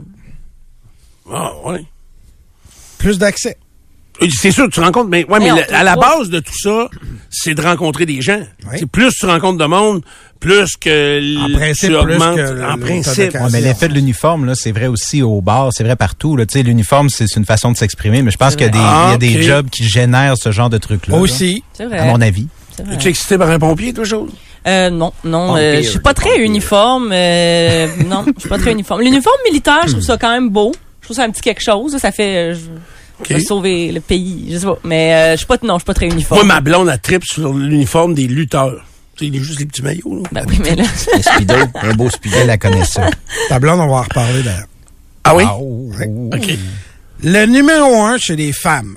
Ah, ouais. Plus d'accès. C'est sûr, tu rencontres, mais, ouais, mais, Mais on la- peut à la pas. base de tout ça, c'est de rencontrer des gens. Oui. C'est plus tu rencontres de monde, plus que l- En principe, tu plus augmentes. que le- en le principe. tas de Ouais, mais l'effet de l'uniforme, là, c'est vrai aussi au bar, c'est vrai partout. Là. Tu sais, l'uniforme, c'est c'est une façon de s'exprimer, mais je pense C'est qu'il y a des, vrai. Ah, il y a des ok. jobs qui génèrent ce genre de trucs-là. Aussi. C'est là, vrai. à mon avis. C'est vrai. Es-tu excité par un pompier, toi, chose? Euh, non, non, Pompier, euh, je suis pas des très pompiers. uniforme. Euh, non, je suis pas très uniforme. L'uniforme militaire, je trouve ça quand même beau. Je trouve ça un petit quelque chose. Ça fait euh, je- Ok. je vais sauver le pays. Je sais pas, mais euh, je suis pas, non, je suis pas très uniforme. Moi, ma blonde, elle tripe sur l'uniforme des lutteurs. Tu sais, il est juste les petits maillots, là. Ben oui, mais là, Un speedo, un beau speedo. Elle la connaît ça. Ta blonde, on va en reparler d'ailleurs. Ah oui? Ah, oh, oh, oh. OK. Le numéro un chez les femmes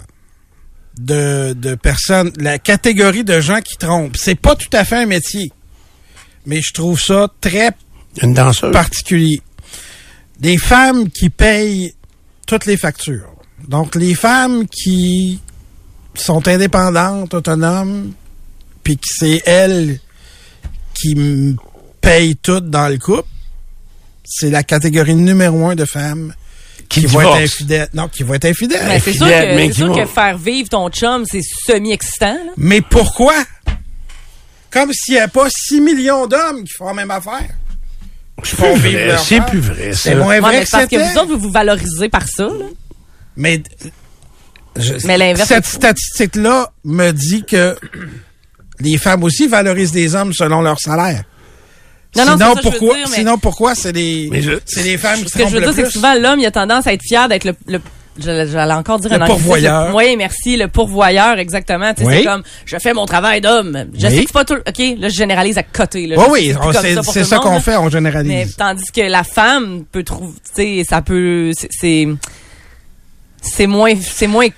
de, de personnes, la catégorie de gens qui trompent, c'est pas tout à fait un métier. Mais je trouve ça très Une danseuse. particulier. Des femmes qui payent toutes les factures. Donc, les femmes qui sont indépendantes, autonomes, puis que c'est elles qui m- payent tout dans le couple, c'est la catégorie numéro un de femmes qui, Qui vont être divorcent. infidèles. Non, qui vont être infidèles. ben, c'est sûr fidèle, mais que, c'est qui sûr vont- que faire vivre ton chum, c'est semi-excitant. Là. Mais pourquoi? Comme s'il n'y avait pas six millions d'hommes qui font la même affaire. C'est font plus vivre vrai. leur C'est femme. plus vrai, ça. C'est moins Ouais, vrai mais que parce que c'était. vous autres, vous vous valorisez par ça. Là. Mais, je- Mais l'inverse, cette c'est faux. statistique-là me dit que les femmes aussi valorisent les hommes selon leur salaire. Non, non, sinon, c'est ça que je veux pourquoi, dire, mais- sinon, pourquoi c'est les, Mais je- c'est les femmes qui Ce que je trompent veux le dire, c'est que plus? souvent, l'homme, il a tendance à être fier d'être le, le je- j'allais encore dire Le un anglicisme. pourvoyeur. Oui, merci, le pourvoyeur, exactement. Tu sais, Oui. c'est comme, je fais mon travail d'homme. Je Oui. sais que c'est pas tout, OK, là, je généralise à côté, là. Oui, Je sais oui, que c'est on- plus comme c'est ça pour c'est tout le ça monde, qu'on là. fait, on Mais généralise. tandis que la femme peut trouver, tu sais, ça peut, c'est, c'est, c'est moins, c'est moins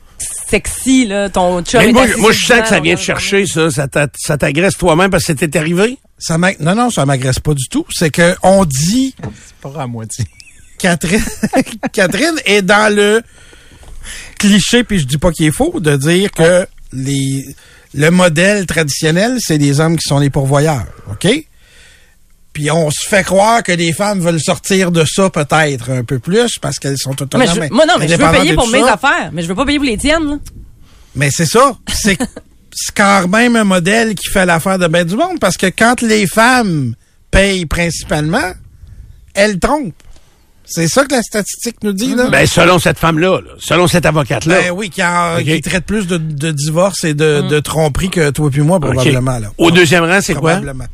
sexy, là, ton chum Mais est moi, assis moi, sur je le sens divan, que ça vient on te a- chercher, ça. Ça t'a- ça t'agresse toi-même parce que c'était arrivé. Ça m'ag- non, non, ça m'agresse pas du tout. C'est que on dit C'est pas à moitié. Catherine, Catherine est dans le cliché, puis je dis pas qu'il est faux, de dire que les, le modèle traditionnel, c'est les hommes qui sont les pourvoyeurs. OK? Puis on se fait croire que les femmes veulent sortir de ça peut-être un peu plus parce qu'elles sont autonomes. Mais je- moi, non, mais je veux indépendantes payer et pour tout mes ça. affaires, mais je veux pas payer pour les tiennes, là. Mais c'est ça. C'est c'est quand même un modèle qui fait l'affaire de ben du monde, parce que quand les femmes payent principalement, elles trompent. C'est ça que la statistique nous dit, là? Ben, selon cette femme-là, là, selon cette avocate-là. Ben oui, qui, en, Okay. qui traite plus de, de divorce et de, mm. de tromperie que toi puis moi, probablement. Okay. Là. Au deuxième rang, c'est quoi? Probablement.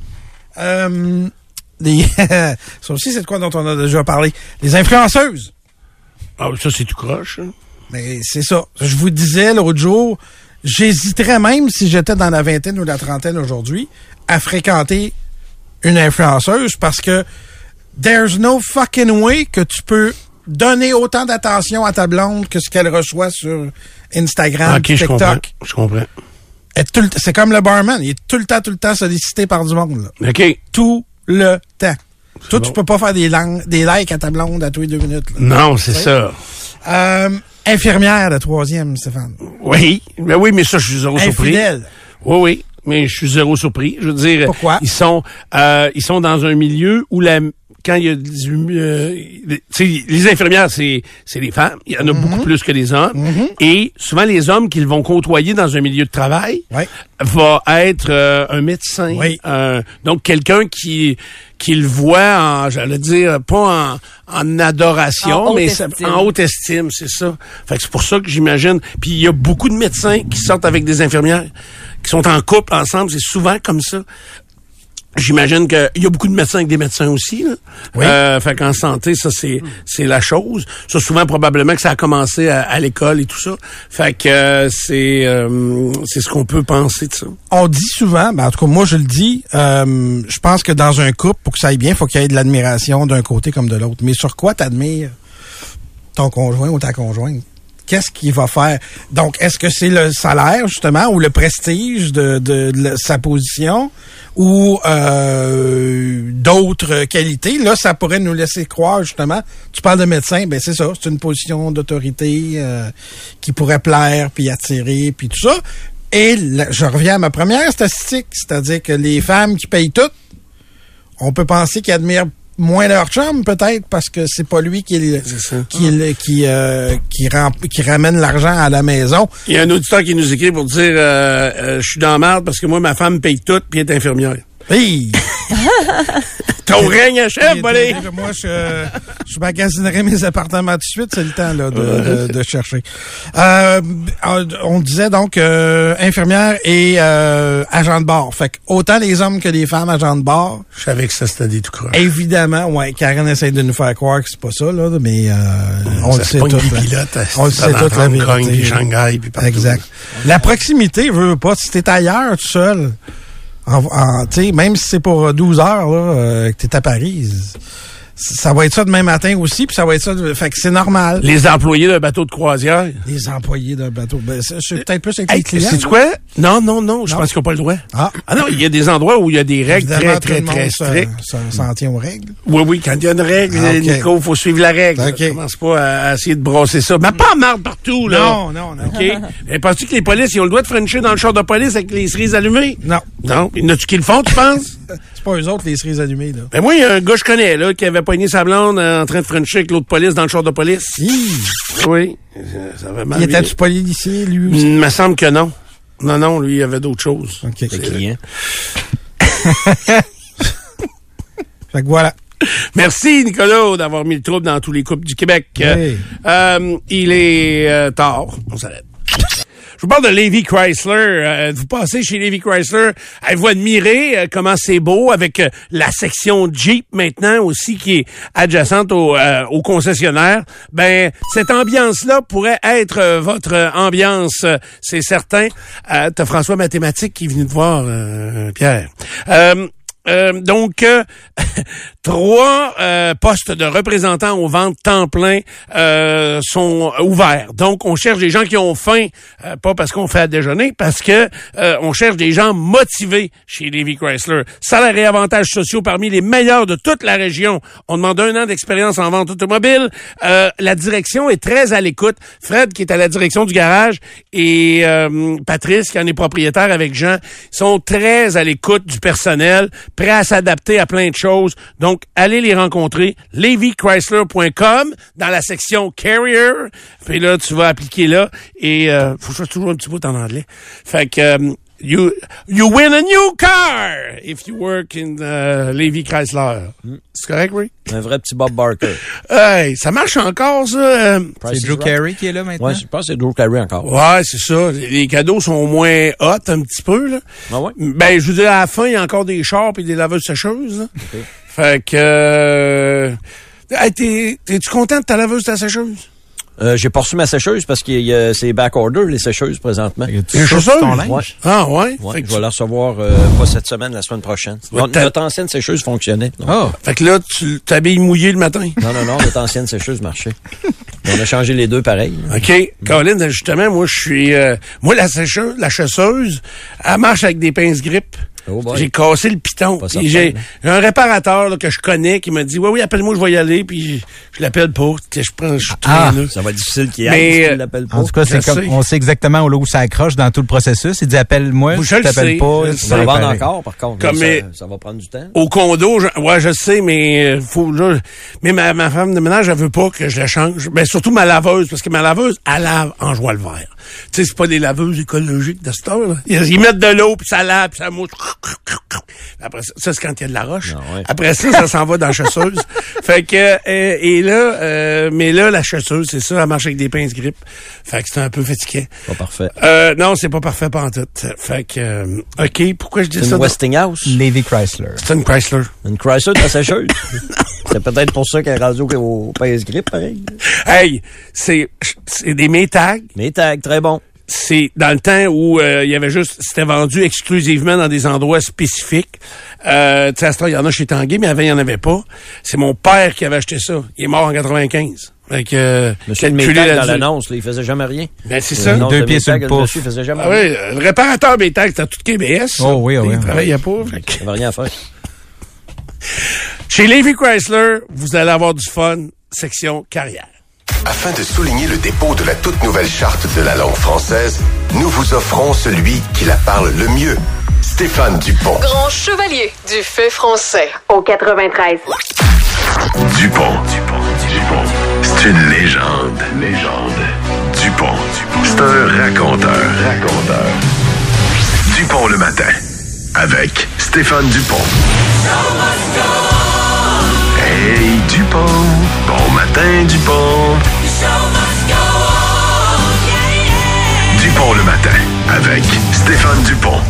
Euh, les, ça aussi, c'est de quoi dont on a déjà parlé. Les influenceuses. Ah, ça, c'est tout croche. Hein? Mais c'est ça. Je vous disais l'autre jour, j'hésiterais même, si j'étais dans la vingtaine ou la trentaine aujourd'hui, à fréquenter une influenceuse parce que there's no fucking way que tu peux donner autant d'attention à ta blonde que ce qu'elle reçoit sur Instagram, okay, TikTok. Je comprends. Je comprends. Tout le, c'est comme le barman. Il est tout le temps, tout le temps sollicité par du monde. Là. OK. Tout le temps. C'est Toi, bon. tu peux pas faire des, langues, des likes à ta blonde à tous les deux minutes. Là. Non, c'est ouais. ça. Euh, infirmière, la troisième, Stéphane. Oui. Ben oui, mais ça, je suis zéro surpris. Infidèle. Oui, oui. Mais je suis zéro surpris. Je veux dire. Pourquoi? Ils sont, euh, ils sont dans un milieu où la, quand il y a du, euh, tu sais, les infirmières, c'est, c'est les femmes. Il y en a mm-hmm. beaucoup plus que les hommes. Mm-hmm. Et souvent, les hommes qu'ils vont côtoyer dans un milieu de travail oui. va être euh, un médecin. Oui. Euh, donc, quelqu'un qui, qui le voit en, j'allais dire, pas en, en adoration, en mais haute estime. en haute estime, c'est ça. Fait que c'est pour ça que j'imagine. Puis il y a beaucoup de médecins qui sortent avec des infirmières, qui sont en couple ensemble. C'est souvent comme ça. J'imagine qu'il y a beaucoup de médecins avec des médecins aussi. Là. Oui. Euh, fait qu'en santé, ça, c'est c'est la chose. Ça, souvent, probablement que ça a commencé à, à l'école et tout ça. Fait que euh, c'est euh, c'est ce qu'on peut penser de ça. On dit souvent, ben en tout cas, moi, je le dis, euh, je pense que dans un couple, pour que ça aille bien, il faut qu'il y ait de l'admiration d'un côté comme de l'autre. Mais sur quoi t'admires ton conjoint ou ta conjointe? Qu'est-ce qu'il va faire? Donc, est-ce que c'est le salaire, justement, ou le prestige de, de, de sa position, ou euh, d'autres qualités? Là, ça pourrait nous laisser croire, justement, tu parles de médecin, ben c'est ça, c'est une position d'autorité euh, qui pourrait plaire, puis attirer, puis tout ça. Et là, je reviens à ma première statistique, c'est-à-dire que les femmes qui payent tout, on peut penser qu'ils admirent moins leur chum, peut-être, parce que c'est pas lui qui qui qui, euh, qui, rem, qui ramène l'argent à la maison. Il y a un auditeur qui nous écrit pour dire euh, euh, je suis dans la merde parce que moi, ma femme paye tout puis elle est infirmière. Hey! Ton règne achève, bolé! Moi, je, je magasinerai mes appartements tout de suite, c'est le temps là, de, de, de chercher. Euh, on disait donc euh, infirmière et euh, agent de bord. Fait que autant les hommes que les femmes agents de bord. Je savais que ça c'était des tout croche. Évidemment, ouais. Karen essaie de nous faire croire que c'est pas ça, là, mais euh, on le sait tout. On le sait tout, la vérité. Puis Shanghai, puis partout. Exact. La proximité veut pas. Si t'es ailleurs tout seul, En, en, t'sais, même si c'est pour douze heures là, euh, que t'es à Paris, ça va être ça demain matin aussi, puis ça va être ça. De, fait que c'est normal. Les employés d'un bateau de croisière. Les employés d'un bateau. Ben, je suis peut-être plus avec hey, les clients. C'est quoi? Non, non, non. Je non. pense qu'ils n'ont pas le droit. Ah. ah non, il y a des endroits où il y a des règles Évidemment, très, très, très strictes. Ça, ça s'en tient aux règles. Oui, oui. Quand il y a une règle, ah, okay. Nico, il faut suivre la règle. Okay. Commence pas à, à essayer de brasser ça. Mais pas en marde partout, là. Non, non, non. OK? Et penses-tu que les polices, ils ont le droit de frencher dans le char de police avec les cerises allumées? Non. Non. Il y en a-tu qui le font, tu penses? C'est pas eux autres, les cerises allumées, là. Ben moi, il y a un gars que je connais, là, qui avait pogné sa blonde en train de frencher avec l'autre police dans le char de police. Hi. Oui. Ça avait mal. Il était-tu policier, lui aussi? Il me semble que non. Non, non, lui, il avait d'autres choses. OK. C'est client. Fait que voilà. Merci, Nicolas, d'avoir mis le trouble dans tous les couples du Québec. Oui. Euh, il est euh, tard. On s'arrête. Je vous parle de Lévis Chrysler. Euh, vous passez chez Lévis Chrysler, elle vous admirez euh, comment c'est beau avec euh, la section Jeep maintenant aussi qui est adjacente au, euh, au concessionnaire. Ben cette ambiance-là pourrait être euh, votre ambiance, euh, c'est certain. Euh, T'as François Mathématique qui est venu te voir, euh, Pierre. Euh, Euh, donc, euh, trois euh, postes de représentants aux ventes temps plein euh, sont ouverts. Donc, on cherche des gens qui ont faim, euh, pas parce qu'on fait à déjeuner, parce que euh, on cherche des gens motivés chez Lévis Chrysler. Salaire et avantages sociaux parmi les meilleurs de toute la région. On demande un an d'expérience en vente automobile. Euh, la direction est très à l'écoute. Fred, qui est à la direction du garage, et euh, Patrice, qui en est propriétaire avec Jean, sont très à l'écoute du personnel, prêts à s'adapter à plein de choses. Donc, allez les rencontrer. Lévis Chrysler point com dans la section Carrier. Puis là, tu vas appliquer là. Et euh, faut que je fasse toujours un petit bout en anglais. Fait que euh, You you win a new car if you work in uh, Lévis Chrysler. Mm. C'est correct, oui? Un vrai petit Bob Barker. Hey, ça marche encore, ça? Euh, c'est Drew Carey qui est là maintenant? Ouais, je pense que c'est Drew Carey encore. Ouais, c'est ça. Les cadeaux sont moins hot un petit peu, là. Ah ouais? Ben, je veux dire, à la fin, il y a encore des chars et des laveuses sécheuses, là. Okay. Fait que... Euh, hey, t'es, t'es-tu content de ta laveuse ta sécheuse? Euh, j'ai pas reçu ma sécheuse parce que euh, c'est back order, les sécheuses, présentement. Les chaussures? Ton linge? Ouais. Ah, ouais? ouais fait je que vais la recevoir euh, pas cette semaine, la semaine prochaine. Notre, notre ancienne sécheuse fonctionnait. Ah. Oh. Fait que là, tu t'habilles mouillé le matin? Non, non, non, notre ancienne sécheuse marchait. On a changé les deux pareil. OK. Mm. Colin, justement, moi, je suis... Euh, moi, la sécheuse, la chasseuse, elle marche avec des pinces-grippe. Oh j'ai cassé le piton. J'ai, j'ai un réparateur là, que je connais qui m'a dit « Oui, oui, appelle-moi, je vais y aller. » Puis je l'appelle pas. Je prends, je suis ah, ça va être difficile qu'il aille si tu l'appelles pas. En tout cas, c'est comme, on sait exactement où ça accroche dans tout le processus. Il dit « Appelle-moi, je, je t'appelle pas. » Ça va vendre encore, par contre. Comme là, mais, ça, ça va prendre du temps. Au condo, je, ouais, je sais, mais faut là, mais ma, ma femme de ménage, elle veut pas que je la change. Ben, surtout ma laveuse, parce que ma laveuse, elle lave en joie le vert. Tu sais, c'est pas des laveuses écologiques de cette heure, là. Ils, ils mettent de l'eau, puis ça lave, puis ça mouche. Après ça, ça c'est quand il y a de la roche. Non, ouais. Après ça, ça s'en va dans la chasseuse. Fait que, euh, et là, euh, mais là, la chasseuse, c'est ça, elle marche avec des pinces grippe. Fait que c'est un peu fatigué. Pas parfait. Euh, non, c'est pas parfait pantoute. Fait que, euh, OK, pourquoi je dis c'est ça? Une Westinghouse? Lévis Chrysler. C'est une Chrysler. Une Chrysler de la sécheuse? C'est peut-être pour ça qu'elle est rendue au pinces grippe, pareil. Hey, c'est, c'est des Maytag. Maytag, très bon. C'est dans le temps où euh, il y avait juste, c'était vendu exclusivement dans des endroits spécifiques. Euh, tu sais, à ce temps, il y en a chez Tanguay, mais avant, il n'y en avait pas. C'est mon père qui avait acheté ça. Il est mort en quatre-vingt-quinze. Fait que, euh, Monsieur le Maytag dans l'annonce, là, il faisait jamais rien. Ben, c'est ça. Deux pieds sur le pouf. Il faisait jamais ah, rien. Oui, le réparateur Maytag, c'était tout K B S. Oh oui, oh, oui. Il travaillait pas. Il que... n'avait rien à faire. Chez Lévis Chrysler, vous allez avoir du fun, section carrière. Afin de souligner le dépôt de la toute nouvelle charte de la langue française, nous vous offrons celui qui la parle le mieux, Stéphane Dupont. Grand chevalier du fait français au quatre-vingt-treize. Dupont, Dupont, Dupont, c'est une légende, légende. Dupont, Dupont, c'est un raconteur, raconteur. Dupont le matin, avec Stéphane Dupont. Hey Dupont, bon matin Dupont. Dupont le matin, avec Stéphane Dupont.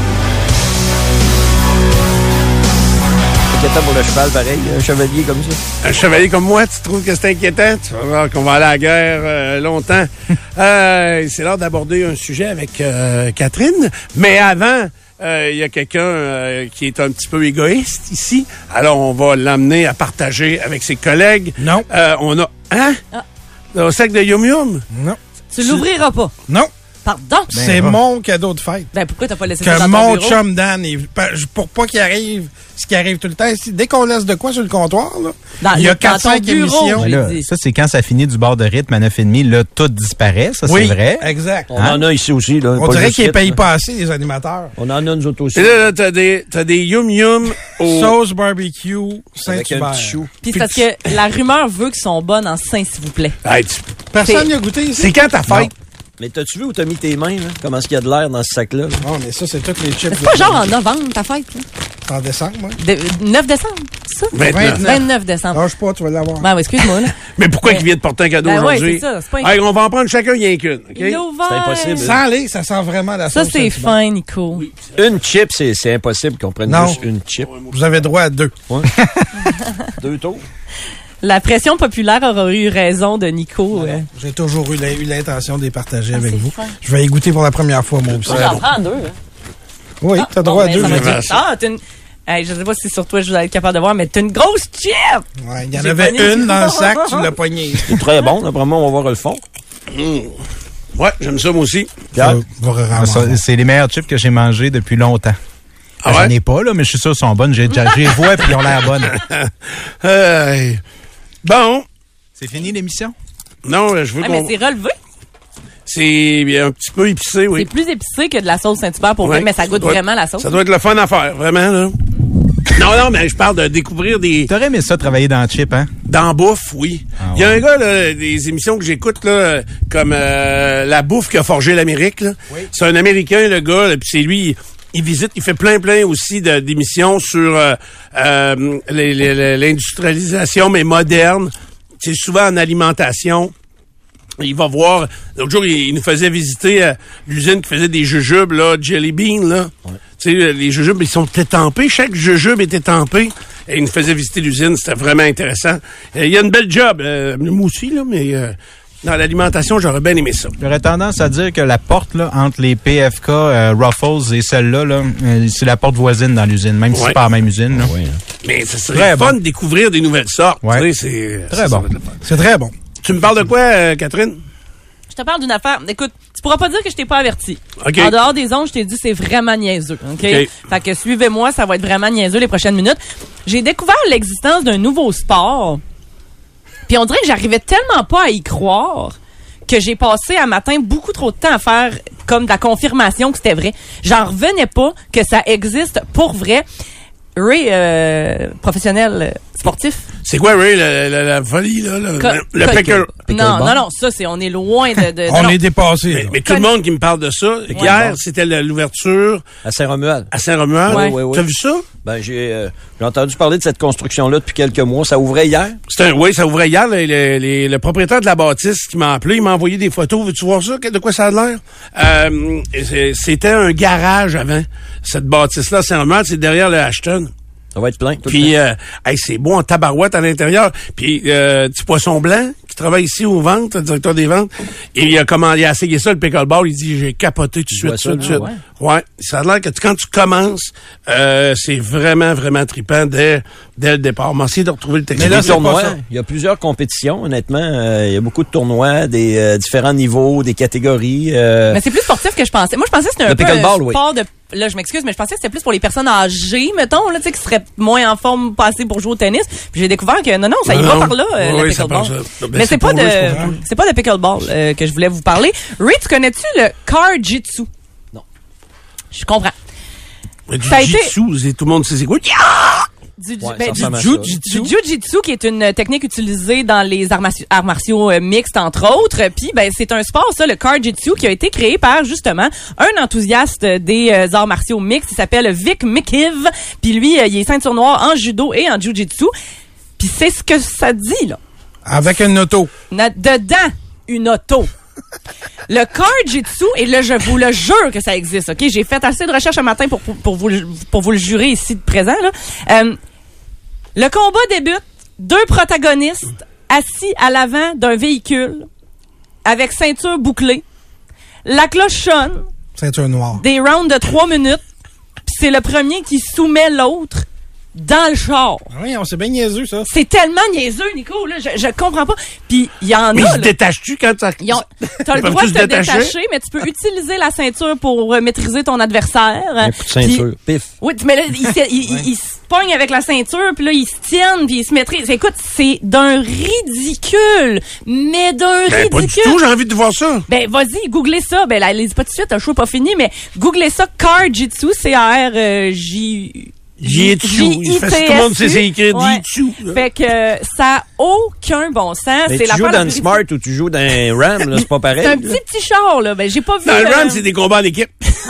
Inquiétant pour le cheval, pareil, un chevalier comme ça. Un chevalier comme moi, tu trouves que c'est inquiétant? Tu vas voir qu'on va aller à la guerre euh, longtemps. euh, c'est l'heure d'aborder un sujet avec euh, Catherine, mais avant... Il euh, y a quelqu'un euh, qui est un petit peu égoïste ici. Alors, on va l'amener à partager avec ses collègues. Non. Euh, on a... Hein? Ah. Un sac de Yum Yum? Non. Tu l'ouvriras pas? Non. Pardon? C'est ben, mon cadeau de fête. Ben, pourquoi t'as pas laissé que ça dans mon ton bureau? chum Dan, pour pas qu'il arrive ce qui arrive tout le temps, dès qu'on laisse de quoi sur le comptoir, là, dans, il y a quatre cinq émissions. Ben là, ça, c'est quand ça finit du bord de rythme à neuf et demi, là, tout disparaît, ça, oui, c'est vrai. exact. On hein? en a ici aussi, là. On dirait qu'ils ne payent pas assez, les animateurs. On en a nous autres aussi. Et là, là t'as des, t'as des Yum Yum au... sauce barbecue Saint-Hubert. Puis c'est parce que la rumeur veut qu'ils sont bonnes en Saint, s'il vous plaît. Hey, tu... Personne n'y a goûté ici. C'est quand ta fête? Mais t'as-tu vu où t'as mis tes mains, là? Comment est-ce qu'il y a de l'air dans ce sac-là? Là? Non, mais ça, c'est toutes les chips. C'est pas genre en novembre, ta fête, là? En décembre, moi. De, neuf décembre, c'est ça? vingt-neuf. vingt-neuf décembre. Lâche pas, tu vas l'avoir. Ben oui, excuse-moi, là. Mais pourquoi mais... qu'il vient de porter un cadeau ben aujourd'hui? Oui, c'est ça. C'est pas hey, on va en prendre chacun rien qu'une. Okay? Il est ouvert. C'est impossible. Sans aller, ça sent vraiment la ça, sauce. Ça, c'est fin, Nico. Oui. Une chip, c'est, c'est impossible qu'on prenne non. juste une chip. Vous avez droit à deux. Ouais. Deux tours. La pression populaire aura eu raison de Nico. Euh. J'ai toujours eu l'intention de les partager ah, avec vous. Fin. Je vais y goûter pour la première fois, moi aussi. Moi, j'en prends deux. Hein. Oui, ah, t'as bon, droit à deux. Ah, t'as une... Hey, je sais pas si sur toi je vais être capable de voir, mais t'as une grosse chip! Ouais, il y en avait une dans le sac, tu l'as poignée. C'est très bon, d'après moi, on va voir le fond. Mmh. Ouais, j'aime ça, moi aussi. Va, va ça, c'est les meilleures chips que j'ai mangées depuis longtemps. Ah ouais? J'en ai pas, là, mais je suis sûr qu'elles sont bonnes. J'ai déjà les vois et ils ont l'air bonnes. hey. Bon. C'est fini l'émission? Non, je veux ah, qu'on... mais c'est relevé. C'est un petit peu épicé, oui. C'est plus épicé que de la sauce Saint-Hubert pour ouais, vrai, mais ça goûte ça vraiment être, la sauce. Ça doit être le fun à faire, vraiment, là. Non, non, mais je parle de découvrir des... T'aurais aimé ça, travailler dans le chip, hein? Dans bouffe, oui. Ah, Il y a ouais. un gars, là, des émissions que j'écoute, là, comme euh, La bouffe qui a forgé l'Amérique, là. Oui. C'est un Américain, le gars, là, puis c'est lui... Il visite, il fait plein, plein aussi de, d'émissions sur euh, euh, les, les, l'industrialisation, mais moderne. C'est souvent en alimentation. Il va voir... L'autre jour, il, il nous faisait visiter euh, l'usine qui faisait des jujubes, là, Jelly Bean, là. Ouais. Tu sais, les jujubes, ils sont étampés. Chaque jujube est étampé. Et il nous faisait visiter l'usine. C'était vraiment intéressant. Et il y a une belle job. Euh, moi aussi, là, mais... Euh, dans l'alimentation, j'aurais bien aimé ça. J'aurais tendance à dire que la porte là, entre les P F K, euh, Ruffles et celle-là, là, euh, c'est la porte voisine dans l'usine, même ouais. si c'est pas la même usine. Là. Oui, hein. Mais ce serait très fun bon. de découvrir des nouvelles sortes. Ouais. C'est très bon. C'est très bon. Tu me parles de quoi, euh, Catherine? Je te parle d'une affaire. Écoute, tu pourras pas dire que je t'ai pas averti. Okay. En dehors des ondes, je t'ai dit c'est vraiment niaiseux. OK? Okay. Fait que suivez-moi, ça va être vraiment niaiseux les prochaines minutes. J'ai découvert l'existence d'un nouveau sport. Puis on dirait que j'arrivais tellement pas à y croire que j'ai passé un matin beaucoup trop de temps à faire comme de la confirmation que c'était vrai. J'en revenais pas que ça existe pour vrai. Ray, euh, professionnel sportif. C'est quoi, Ray, la, la, la folie, là? Le, Co- le co- pickle. Non, non, non, ça, c'est, on est loin de... de on non, est dépassé. Mais, mais tout le monde qui me parle de ça, ouais, hier, bon. c'était l'ouverture... À Saint-Romuald. À Saint-Romuald? Ouais. Oui, oui, oui. T'as vu ça? Ben, j'ai, euh, j'ai entendu parler de cette construction-là depuis quelques mois. Ça ouvrait hier? C'est un, oui, ça ouvrait hier. Le, le, le, le propriétaire de la bâtisse qui m'a appelé, il m'a envoyé des photos. Veux-tu voir ça? De quoi ça a l'air? Euh, c'était un garage avant, cette bâtisse-là. Saint-Romuald, c'est derrière le Ashton. Ça va être plein. Tout Puis, euh, hey, c'est beau en tabarouette à l'intérieur. Puis, euh, petit poisson blanc qui travaille ici aux ventes, le directeur des ventes. Et il a comment, il a essayé ça, le pickleball. Il dit, j'ai capoté tout de suite, tout de suite. Ouais. ouais. Ça a l'air que tu, quand tu commences, euh, c'est vraiment, vraiment trippant dès, dès le départ. On va essayer de retrouver le texte. Mais là, c'est tournois, il y a plusieurs compétitions, honnêtement. Euh, il y a beaucoup de tournois, des euh, différents niveaux, des catégories. Euh... Mais c'est plus sportif que je pensais. Moi, je pensais que c'était un le peu pickleball, un sport oui. de... Là, je m'excuse, mais je pensais que c'était plus pour les personnes âgées, mettons, là, tu sais, qui seraient moins en forme, pas assez pour jouer au tennis. Puis j'ai découvert que non, non, ça y non, va par là, euh, oui, le pickleball. Ben, mais c'est, c'est pas de, eux, c'est pas de pickleball euh, que je voulais vous parler. Ray, tu connais-tu le Car-Jitsu? Non. Je comprends. Mais du jitsu, été... tout le monde sait c'est quoi? Du, ouais, ben, du, jiu-jitsu. du jiu-jitsu qui est une technique utilisée dans les arts, martiaux, arts martiaux euh, mixtes entre autres. Puis ben c'est un sport ça, le car-jitsu, qui a été créé par justement un enthousiaste des euh, arts martiaux mixtes. Il s'appelle Vic McKiv. Puis lui, euh, il est ceinture noire en judo et en jiu-jitsu. Puis c'est ce que ça dit là. Avec une auto. Na- dedans une auto. Le car-jitsu, et là, je vous le jure que ça existe, OK? J'ai fait assez de recherches un matin pour, pour, pour, vous, pour vous le jurer ici de présent, là. Euh, le combat débute, deux protagonistes assis à l'avant d'un véhicule avec ceinture bouclée. La cloche sonne. Ceinture noire. Des rounds de trois minutes. Puis c'est le premier qui soumet l'autre dans le char. Oui, on s'est bien niaiseux, ça. C'est tellement niaiseux, Nico, là, je, je comprends pas. Puis il y en mais a. Mais se détaches-tu quand t'as... Ils ont... T'as le droit de te détacher? détacher, mais tu peux utiliser la ceinture pour euh, maîtriser ton adversaire. Un coup de ceinture, puis, pif. Oui, mais là, ils il, il, ouais. il se pognent avec la ceinture, puis là, ils se tiennent, puis ils se maîtrisent. Écoute, c'est d'un ridicule, mais d'un ben, ridicule. Pas du tout, j'ai envie de voir ça. Ben, vas-y, googlez ça. Ben, là, allez-y pas tout de suite, le show n'est pas fini, mais googlez ça, Car-Jitsu, C A R J... Jitsu. Il fait tout le monde sait c'est écrit ouais. Jitsu. Fait que ça a aucun bon sens. Mais c'est tu joues dans le Smart ou tu joues dans un Ram, là, c'est pas pareil. C'est un petit petit char, là. Ben, j'ai pas vu. Dans le euh... Ram, c'est des combats en équipe.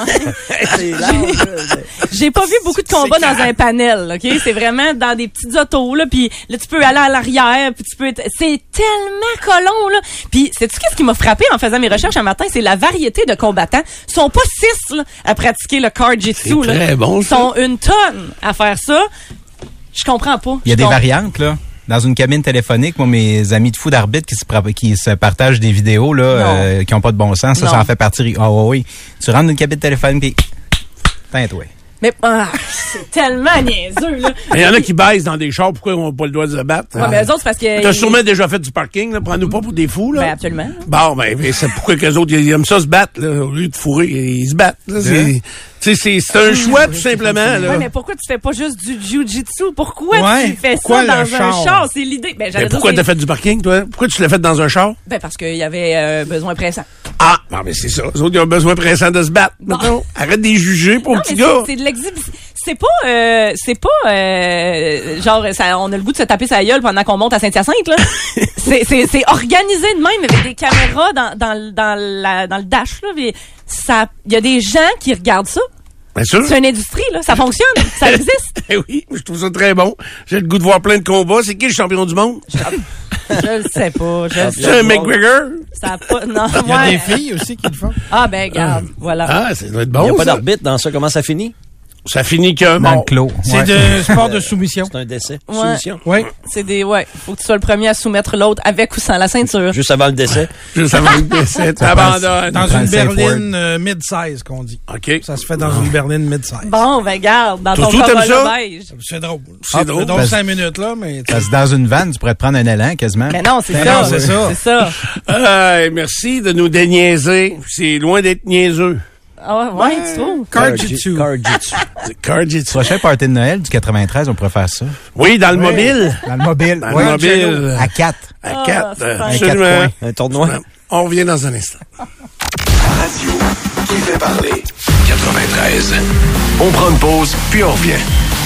J'ai pas vu beaucoup de combats dans un panel, OK? C'est vraiment dans des petites autos, là, puis là, tu peux aller à l'arrière, puis tu peux... Être... C'est tellement colon, là. Puis, sais-tu qu'est-ce qui m'a frappé en faisant mes recherches un matin? C'est la variété de combattants. Ils sont pas six, là, à pratiquer le car-jitsu, là. Très bon, Ils sont une tonne à faire ça. Je comprends pas. Il y a je des comprends. variantes, là. Dans une cabine téléphonique, moi, mes amis de fou d'arbitre qui se, qui se partagent des vidéos là, euh, qui ont pas de bon sens, ça, non. ça en fait partie. Ah oh, oui, tu rentres dans une cabine téléphonique, puis teinte, ouais. Mais ah, c'est tellement niaiseux, là. Il y en a qui baissent dans des chars, pourquoi ils n'ont pas le droit de se battre? Ouais, mais eux autres, c'est parce que... T'as ils... sûrement déjà fait du parking, là. Prends-nous pas pour des fous, là. Ben, absolument. Bon, ben, c'est pourquoi qu'eux autres, ils aiment ça se battre, là. Au lieu de fourrer, ils se battent, là. C'est, c'est, c'est, c'est un choix, tout simplement, là. Ouais, mais pourquoi tu fais pas juste du jiu-jitsu? Pourquoi ouais, tu fais pourquoi ça dans un char? char? C'est l'idée. Ben, mais pourquoi dire, t'as fait du parking, toi? Pourquoi tu l'as fait dans un char? Ben, parce qu'il y avait euh, besoin pressant. Ah, non, mais c'est ça. Les autres, ils ont besoin pressant de se battre. Bon. Arrête de les juger, pour non, petit mais gars. C'est, c'est de l'exhibition. c'est pas, euh, c'est pas, euh, genre, ça, on a le goût de se taper sa gueule pendant qu'on monte à Saint-Hyacinthe, là. c'est, c'est, c'est organisé de même, avec des caméras dans, dans, dans, la, dans le dash, là. Ça, il y a des gens qui regardent ça. Bien sûr. C'est une industrie, là. Ça fonctionne. Ça existe. Eh oui, je trouve ça très bon. J'ai le goût de voir plein de combats. C'est qui le champion du monde? Je le sais pas. Je le sais C'est un pas. McGregor? Ça a pas, non, Il y a ouais. des filles aussi qui le font. Ah, ben, regarde. Voilà. Ah, ça doit être Il bon, n'y a pas ça. d'arbitre dans ça. Comment ça finit? Ça finit qu'un Dans le bon. clos. C'est Ouais. de sport de soumission. C'est un décès. Ouais. Soumission. Oui. C'est des, ouais. Faut que tu sois le premier à soumettre l'autre avec ou sans la ceinture. Juste avant le décès. Juste avant le décès, t'abandonnes. Dans prend une le safe berline euh, mid-size, qu'on dit. OK. Ça se fait dans une berline mid-size. Bon, ben, garde, dans ton Toutou, t'aimes Corolla ça? beige. C'est drôle. C'est drôle. C'est drôle Parce- cinq minutes, là, mais... Parce que dans une vanne, tu pourrais te prendre un élan quasiment. Mais non, c'est Ben ça. non, c'est ça. C'est ça. Euh, merci de nous déniaiser. C'est loin d'être niaiseux. Ah ouais, ouais, tu trouves? Karjitsu. Karjitsu. C'est Karjitsu. Prochain party de Noël du quatre-vingt-treize, on pourrait faire ça. Oui, dans le mobile. Dans le mobile. Dans Ouais, le mobile. À quatre. À Ah, quatre. c'est euh, fin. Absolument. Un tournoi. On revient dans un instant. Radio qui fait parler. quatre-vingt-treize. On prend une pause, puis on revient.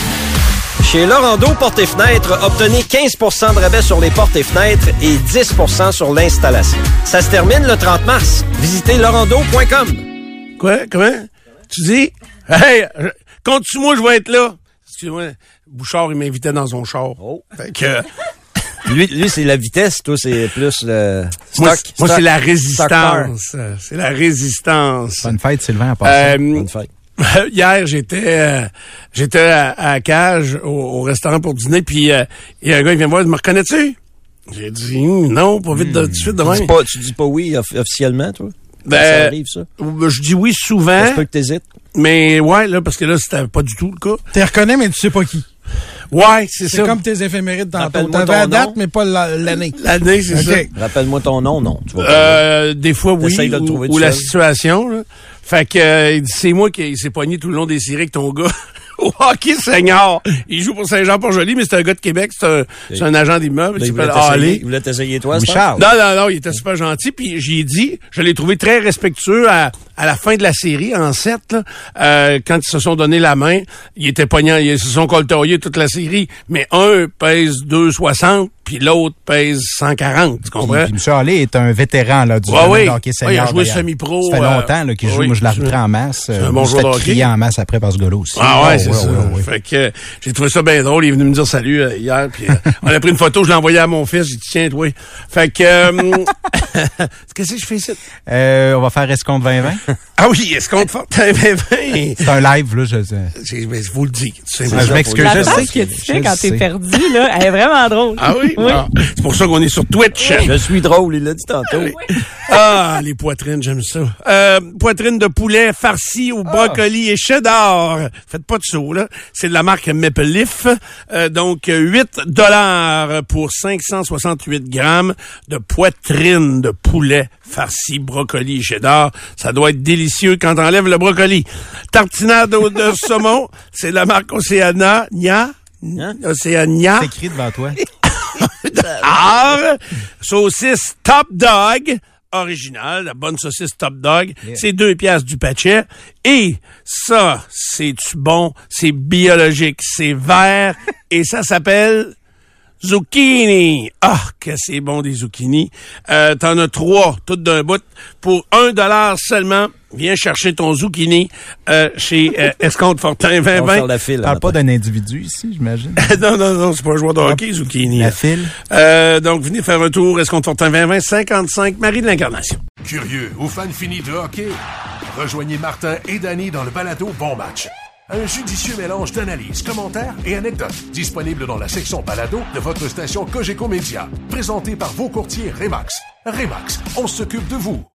Chez Lorando Portes et Fenêtres, obtenez quinze pour cent de rabais sur les portes et fenêtres et dix pour cent sur l'installation. Ça se termine le trente mars. Visitez lorando point com. Quoi? Comment? Tu dis? Hey, je- compte-moi, je vais être là. Excuse-moi, Bouchard, il m'invitait dans son char. Oh. Fait que, Lui, lui c'est la vitesse. Toi, c'est plus le stock. moi, c'est- moi, stock- c'est la stock car. résistance. C'est la résistance. Bonne fête, Sylvain, en passant. Euh, Bonne fête. Hier, j'étais euh, j'étais à, à Cage, au, au restaurant pour dîner, puis euh, il y a un gars qui vient me voir, il dit, me reconnais-tu? J'ai dit, Hum, non, pas vite de, de suite de Tu même. dis pas, tu dis pas oui off- officiellement, toi? Ben, ça arrive, ça? Je dis oui souvent, Ça se peut que t'hésites. mais ouais, là, parce que là, c'était pas du tout le cas. Tu reconnais, mais tu sais pas qui. Ouais, c'est C'est ça. comme tes éphémérides tantôt. Rappelle-moi T'avais la ton date, nom. mais pas la- l'année. L'année, c'est ça. OK. Rappelle-moi ton nom, non. Tu vas pas- Euh, des fois, oui, T'essayes de le ou, trouver ou tout la seul. situation. Là. Fait que euh, il dit, c'est moi qui s'est pogné tout le long des séries avec ton gars. Au hockey senior. Il joue pour Saint-Jean-Port-Joli, mais c'est un gars de Québec, c'est un, c'est un agent d'immeuble. Là, Il il voulait s'appelle t'essayer- Ali. il voulait t'essayer, toi, Oui, c'est Charles. Non, non, non, il était super gentil. Puis j'y ai dit, je l'ai trouvé très respectueux à, à la fin de la série, en sept, là, euh, quand ils se sont donné la main. Ils étaient pognants, ils se sont coltoriés toute la série. Mais un pèse deux soixante, puis l'autre pèse cent quarante, tu comprends? Puis, puis M. Hallé est un vétéran là, du Ouais, domaine oui. de hockey Ouais, senior. il a joué d'ailleurs. semi-pro, Ça fait euh, longtemps là, qu'il joue. oui, Moi, je l'arbitrais absolument. en masse. C'est un Euh, bon je joueur fais de hockey. crier en masse après par ce gars-là aussi. Ah ouais, Oh, c'est ouais, ça. ouais, ouais. Fait que euh, j'ai trouvé ça bien drôle. Il est venu me dire salut euh, hier. Puis euh, on a pris une photo, je l'ai envoyée à mon fils. J'ai dit tiens, toi. Fait que euh, qu'est-ce que je fais ici? Euh, on va faire escompte vingt vingt. Ah oui, est-ce qu'on te fait ben, ben, C'est un live, là. Je, je, j'ai- ben, je vous le dis. tout Ah, je simplement. m'excuse, La je face sais. que tu Je fais quand sais. t'es perdu, là, elle est vraiment drôle. Ah oui? Ah, c'est pour ça qu'on est sur Twitch. Je suis drôle, il l'a dit tantôt. Ah, les poitrines, j'aime ça. Euh, poitrine de poulet farcie au brocoli et cheddar. Faites pas de saut, là. C'est de la marque Maple Leaf. Euh, donc, huit dollars pour cinq cent soixante-huit grammes de poitrine de poulet farcie, brocoli et cheddar. Ça doit être délicieux quand on enlève le brocoli. Tartinade au- de saumon. C'est de la marque Océana. Nia. Hein? Océania. C'est écrit devant toi. Ah, saucisse Top Dog, originale, la bonne saucisse Top Dog, c'est deux piastres du pachet. Et ça, c'est-tu bon, c'est biologique, c'est vert, et ça s'appelle zucchini. Ah, que c'est bon des zucchini. Euh, t'en as trois, toutes d'un bout, pour un dollar seulement. Viens chercher ton zucchini euh, chez euh, Escompte Fortin On va faire vingt vingt. la file. Parle là, pas d'un individu ici, j'imagine. non, non, non, c'est pas un joueur de hockey, zucchini. La file. Euh, donc, venez faire un tour. Escompte Fortin vingt vingt, cinquante-cinq, Marie de l'Incarnation. Curieux ou fan fini de hockey? Rejoignez Martin et Danny dans le balado Bon Match. Un judicieux mélange d'analyses, commentaires et anecdotes. Disponible dans la section balado de votre station Cogeco Média. Présenté par vos courtiers Remax. Remax, on s'occupe de vous.